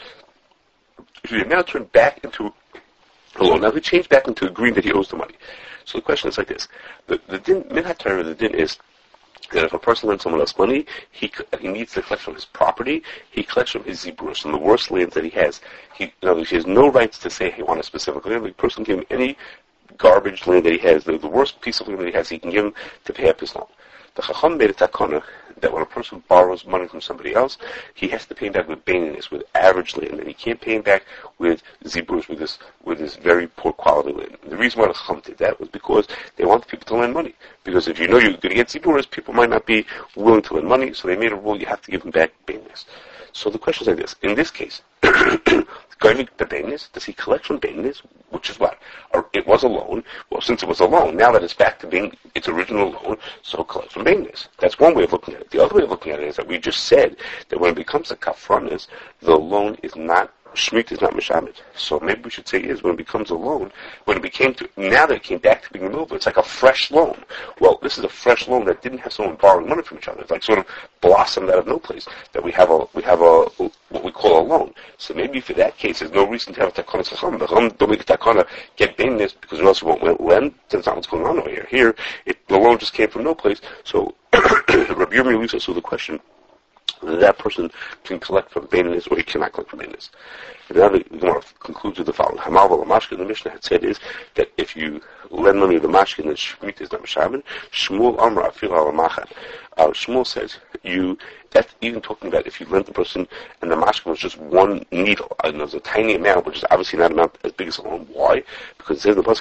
He now turned back into a loan. Now he changed back into agreeing that he owes the money. So the question is like this. The, the din, min ha-Torah, the din is that if a person lends someone else money, he he needs to collect from his property, he collects from his ziburus, from the worst lands that he has. He, in other words, he has no rights to say he wants a specific land. The person can give him any garbage land that he has, the, the worst piece of land that he has, he can give him to pay up his loan. The Chacham made a takana that when a person borrows money from somebody else, he has to pay him back with baininess, with average land, and he can't pay him back with ziburus, with this with this very poor quality land. The reason why the Chacham did that was because they want people to lend money. Because if you know you're going to get ziburus, people might not be willing to lend money, so they made a rule you have to give them back baininess. So the question is like this. In this case, going to baininess, does he collect from baininess, which is what? It was a loan. Well, since it was a loan, now that it's back to being its original loan, so collect from baininess. That's one way of looking at it. The other way of looking at it is that we just said that when it becomes a kafranis, the loan is not Shemitah is not mishamet. So maybe we should say is when it becomes a loan, when it became to, now that it came back to being a milva, it's like a fresh loan. Well, this is a fresh loan that didn't have someone borrowing money from each other. It's like sort of blossomed out of no place. That we have a, we have a, what we call a loan. So maybe for that case, there's no reason to have a takana tzacham. The chacham don't make a takana get baininess because or else it won't lend. That's not what's going on over here. Here, it, the loan just came from no place. So, Rabbi Yirmiyah leaves us with the question, that person can collect from baininess or he cannot collect from baininess. And now the Gemara concludes with the following. Hamal v'lamashkin, the Mishnah had said is that if you lend money to the mashkin, then Shemitah is not mishamen. Shmuel Amra afil alamachad. Uh, Shmuel says you. That's even talking about if you lent the person and the mashkin was just one needle. And there's a tiny amount, which is obviously not an amount as big as a loan. Why? Because it says in the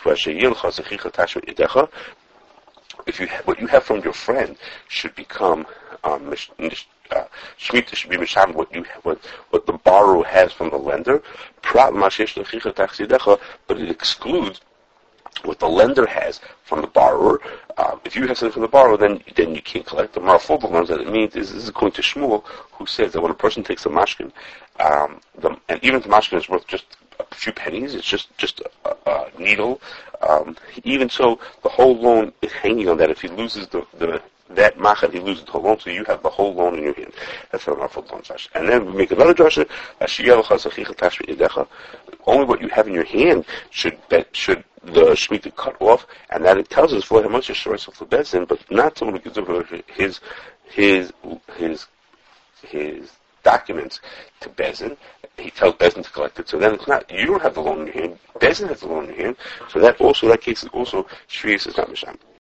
pasuk, if you have, what you have from your friend should become um, mish, mish, uh, Shemitah should be mishamed what you what what the borrower has from the lender, but it excludes what the lender has from the borrower. Uh, if you have something from the borrower, then then you can't collect the marful loans. That it means is this is according to Shmuel, who says that when a person takes a mashkin, um, the, and even if the mashkin is worth just a few pennies, it's just just a, a needle. Um, even so, the whole loan is hanging on that. If he loses the the that machad, he loses the whole loan, so you have the whole loan in your hand. That's how an awful loan sash. And then we make another drasha. Only what you have in your hand should that should the Shemitah cut off, and that it tells us for how much is of the bezin, but not someone who gives over his his his his documents to bezin. He tells bezin to collect it. So then it's not you don't have the loan in your hand. Bezin has the loan in your hand. So that also that case is also shvius is not misham.